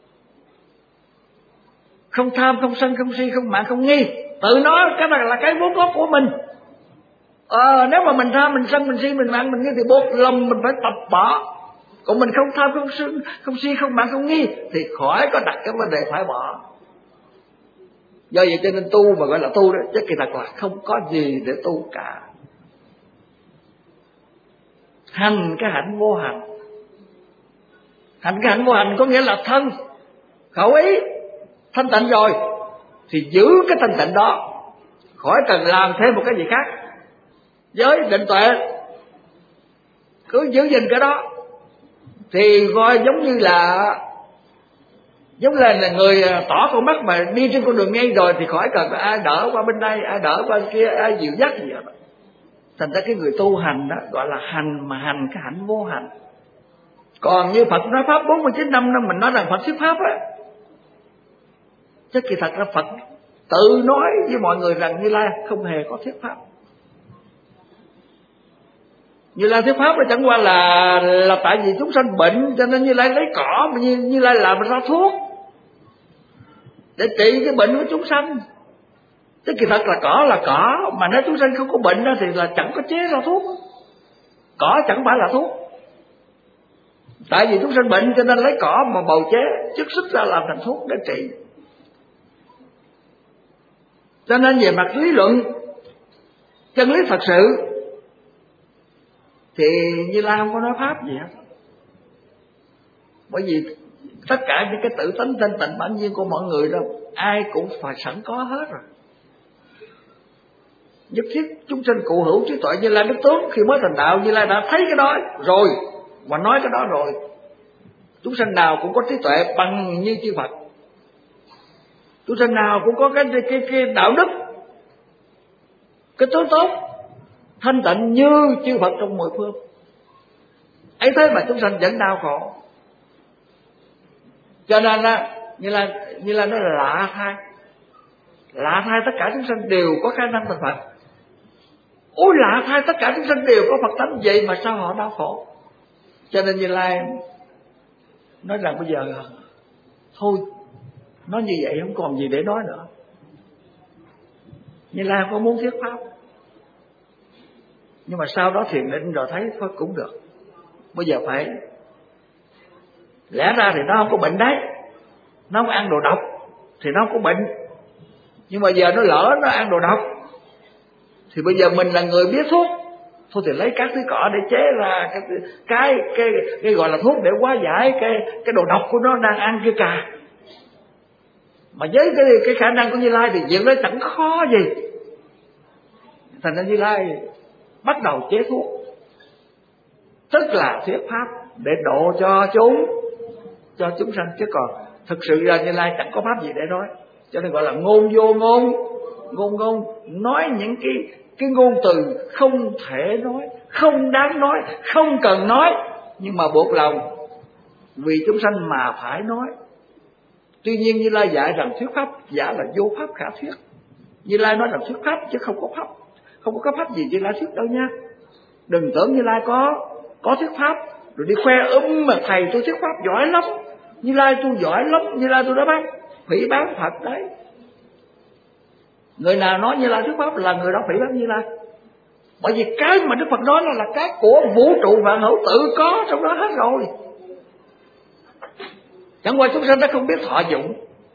Không tham, không sân, không si, không mạn, không nghi. Tự nói cái này là cái vốn có của mình. Ờ, nếu mà mình tham, mình sân, mình si, mình mạn, mình nghi thì buộc lòng mình phải tập bỏ. Còn mình không tham, không sân, không si, không mạn, không nghi thì khỏi có đặt cái vấn đề phải bỏ. Do vậy cho nên tu mà gọi là tu đó, chứ kỳ thật là không có gì để tu cả. Hành cái hạnh vô hành. Hành cái hạnh vô hành có nghĩa là thân khẩu ý thanh tịnh rồi thì giữ cái thanh tịnh đó, khỏi cần làm thêm một cái gì khác. Giới định tuệ cứ giữ gìn cái đó, thì coi giống như là giống là người tỏ con mắt mà đi trên con đường ngay rồi thì khỏi cần ai đỡ qua bên đây, ai đỡ qua bên kia, ai dìu dắt gì đó. Thành ra cái người tu hành đó gọi là hành, mà hành cái hạnh vô hành. Còn như Phật nói pháp bốn mươi chín năm đó, mình nói rằng Phật thuyết pháp á, chứ kỳ thật là Phật tự nói với mọi người rằng Như Lai không hề có thuyết pháp. Như Lai thuyết pháp là chẳng qua là là tại vì chúng sanh bệnh cho nên Như Lai lấy cỏ mà Như, Như Lai làm ra thuốc để trị cái bệnh của chúng sanh. Chứ kỳ thật là cỏ là cỏ, mà nếu chúng sanh không có bệnh đó thì là chẳng có chế ra thuốc. Cỏ chẳng phải là thuốc. Tại vì chúng sanh bệnh cho nên lấy cỏ mà bào chế chất xúc ra làm thành thuốc để trị. Cho nên về mặt lý luận, chân lý thật sự thì Như Lai không có nói pháp gì hết. Bởi vì tất cả những cái tự tánh thanh tịnh bản nhiên của mọi người đâu, ai cũng phải sẵn có hết rồi. Nhất thiết chúng sinh cụ hữu trí tuệ Như Lai đức tướng. Khi mới thành đạo, Như Lai đã thấy cái đó rồi và nói cái đó rồi. Chúng sinh nào cũng có trí tuệ bằng như chư Phật. Chúng sinh nào cũng có cái cái, cái đạo đức, cái tướng tốt thanh tịnh như chư Phật trong mười phương. Ấy thế mà chúng sanh vẫn đau khổ. Cho nên á, Như Lai Như Lai nói là lạ thay. Lạ thay tất cả chúng sanh đều có khả năng thành Phật. Ôi lạ thay tất cả chúng sanh đều có Phật tánh, vậy mà sao họ đau khổ? Cho nên Như Lai nói rằng bây giờ thôi, nói như vậy không còn gì để nói nữa. Như Lai không có muốn thuyết pháp, nhưng mà sau đó thiền định rồi thấy thôi cũng được. Bây giờ phải, lẽ ra thì nó không có bệnh đấy, nó không ăn đồ độc thì nó không có bệnh. Nhưng mà giờ nó lỡ nó ăn đồ độc thì bây giờ mình là người biết thuốc, thôi thì lấy các thứ cỏ để chế ra cái cái cái, cái gọi là thuốc để hóa giải cái cái đồ độc của nó đang ăn kia cà. Mà với cái cái khả năng của Như Lai thì chuyện đó chẳng có khó gì. Thành ra Như Lai bắt đầu chế thuốc, tức là thuyết pháp để độ cho chúng cho chúng sanh, chứ còn thực sự ra Như Lai chẳng có pháp gì để nói. Cho nên gọi là ngôn vô ngôn, ngôn ngôn nói những cái cái ngôn từ không thể nói, không đáng nói, không cần nói, nhưng mà buộc lòng vì chúng sanh mà phải nói. Tuy nhiên Như Lai dạy rằng thuyết pháp giả là vô pháp khả thuyết. Như Lai nói rằng thuyết pháp chứ không có pháp, không có pháp gì Như Lai thuyết đâu nha. Đừng tưởng Như Lai có có thuyết pháp rồi đi khoe ấm mà thầy tôi thuyết pháp giỏi lắm, Như Lai tôi giỏi lắm, Như Lai tôi đã bán phỉ bán Phật đấy. Người nào nói Như Lai thuyết pháp là người đó phỉ bán Như Lai. Bởi vì cái mà Đức Phật nói là, là cái của vũ trụ vạn hữu tự có trong đó hết rồi. Chẳng qua chúng sanh đã không biết thọ dụng.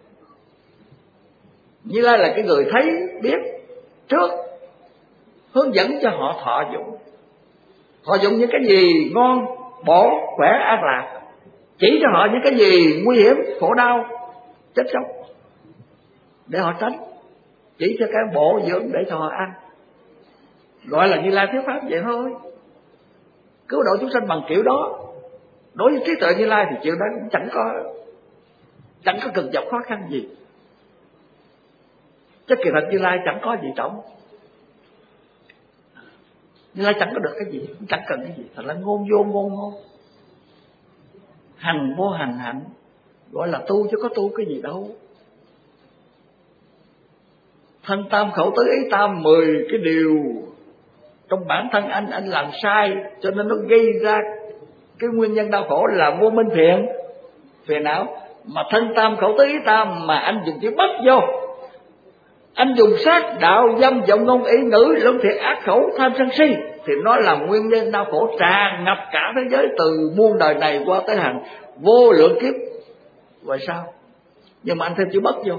Như Lai là cái người thấy biết trước, hướng dẫn cho họ thọ dụng. Thọ dụng những cái gì ngon, bổ, khỏe, an lạc. Chỉ cho họ những cái gì nguy hiểm, khổ đau, chết chóc để họ tránh. Chỉ cho cái bổ dưỡng để cho họ ăn. Gọi là Như Lai thuyết pháp vậy thôi. Cứu độ chúng sanh bằng kiểu đó. Đối với trí tuệ Như Lai thì chuyện đó cũng chẳng có Chẳng có cực dọc khó khăn gì. Chứ kỳ thật Như Lai chẳng có gì trọng. Như Lai chẳng có được cái gì, cũng chẳng cần cái gì. Thật là ngôn vô ngôn ngôn, hành vô hành hạnh. Gọi là tu chứ có tu cái gì đâu. Thân tam khẩu tứ ý tam, mười cái điều trong bản thân anh anh làm sai, cho nên nó gây ra cái nguyên nhân đau khổ là vô minh phiền, phiền não. Mà thân tam khẩu tứ ý tam mà anh dùng chữ bất vô, anh dùng sát đạo dâm vọng ngôn ý ngữ lông thiệt ác khẩu tham sân si, thì nó là nguyên nhân đau khổ tràn ngập cả thế giới từ muôn đời này qua tới hàng vô lượng kiếp. Vậy sao? Nhưng mà anh thêm chữ bất vô,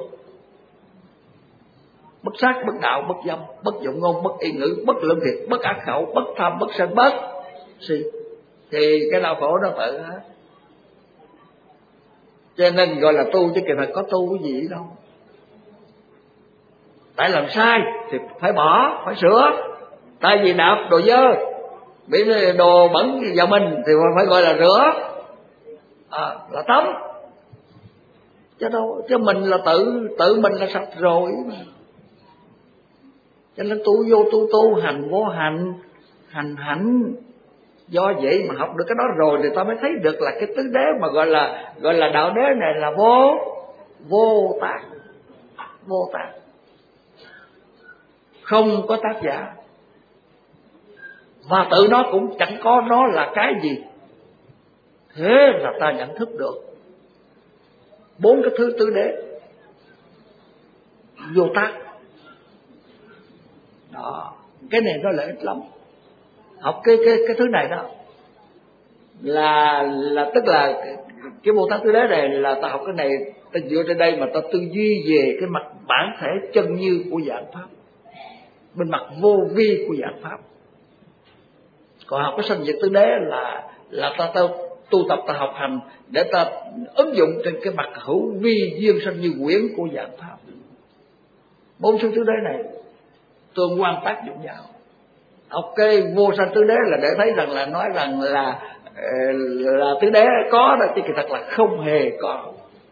bất sát, bất đạo, bất dâm, bất vọng ngôn, bất y ngữ, bất lương thiệt, bất ác khẩu, bất tham, bất sân, bất si, thì cái đau khổ nó tự hết. Cho nên gọi là tu chứ kìa thật có tu cái gì đâu. Tại làm sai thì phải bỏ, phải sửa. Tại vì đạp đồ dơ, bị đồ bẩn vào mình thì phải gọi là rửa. à, là tánh. Chứ đâu, chứ mình là tự tự mình là sạch rồi mà. Cho nên tu vô tu tu, hành vô hành, hành hạnh. Do vậy mà học được cái đó rồi thì ta mới thấy được là cái tứ đế mà gọi là gọi là đạo đế này là vô vô tác, vô tác, không có tác giả, và tự nó cũng chẳng có nó là cái gì. Thế là ta nhận thức được bốn cái thứ tứ đế vô tác. Đó, cái này nó lợi ích lắm. Học cái cái cái thứ này đó là là tức là cái, cái Bồ Tát Tứ Đế này là ta học cái này, ta dựa trên đây mà ta tư duy về cái mặt bản thể chân như của dạng pháp, bên mặt vô vi của dạng pháp. Còn học cái sanh diệt tứ đế là là ta, ta tu tập, ta học hành để ta ứng dụng trên cái mặt hữu vi duyên sanh như quyển của dạng pháp. Bốn số tứ đế này tương quan tác dụng nhau. Học cái vô sanh tứ đế là để thấy rằng là nói rằng là là tứ đế có đó, chứ kỳ thật là không hề có.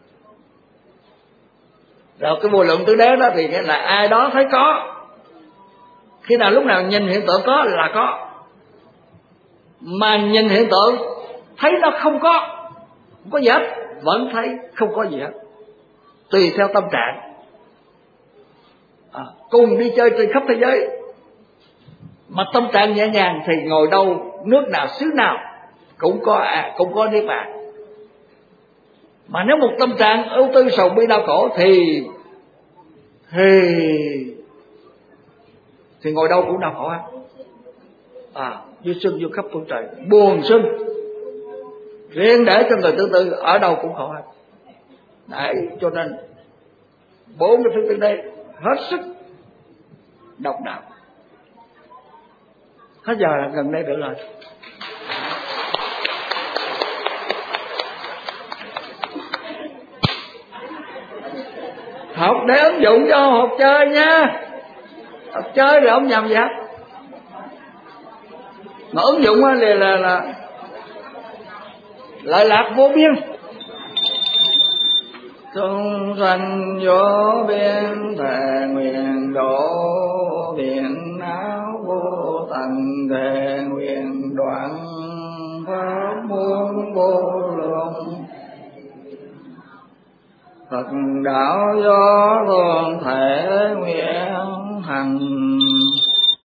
Rồi cái vô lượng tứ đế đó thì nghĩa là ai đó thấy có. Khi nào lúc nào nhìn hiện tượng có là có, mà nhìn hiện tượng thấy nó không có, không có gì hết, vẫn thấy không có gì hết, tùy theo tâm trạng. À, cùng đi chơi trên khắp thế giới mà tâm trạng nhẹ nhàng thì ngồi đâu, nước nào, xứ nào cũng có à, cũng có niết bàn. Mà nếu một tâm trạng ưu tư sầu bi đau khổ thì thì thì ngồi đâu cũng đau khổ hết. À, như sưng như khắp phương trời, buồn sưng, riêng để cho người thứ tư ở đâu cũng khổ hết. Đấy, cho nên bốn cái thứ tư đây hết sức độc đạo. Hết giờ là gần đây được rồi. Học để ứng dụng cho học chơi nha. Học chơi là không nhầm gì hết. Mà ứng dụng thì là là lợi lạc vô biên. Chúng sanh vô biên thề nguyện độ, biển áo vô tận thề nguyện đoạn pháp muôn vô lượng. Phật đạo do thường thể nguyện hành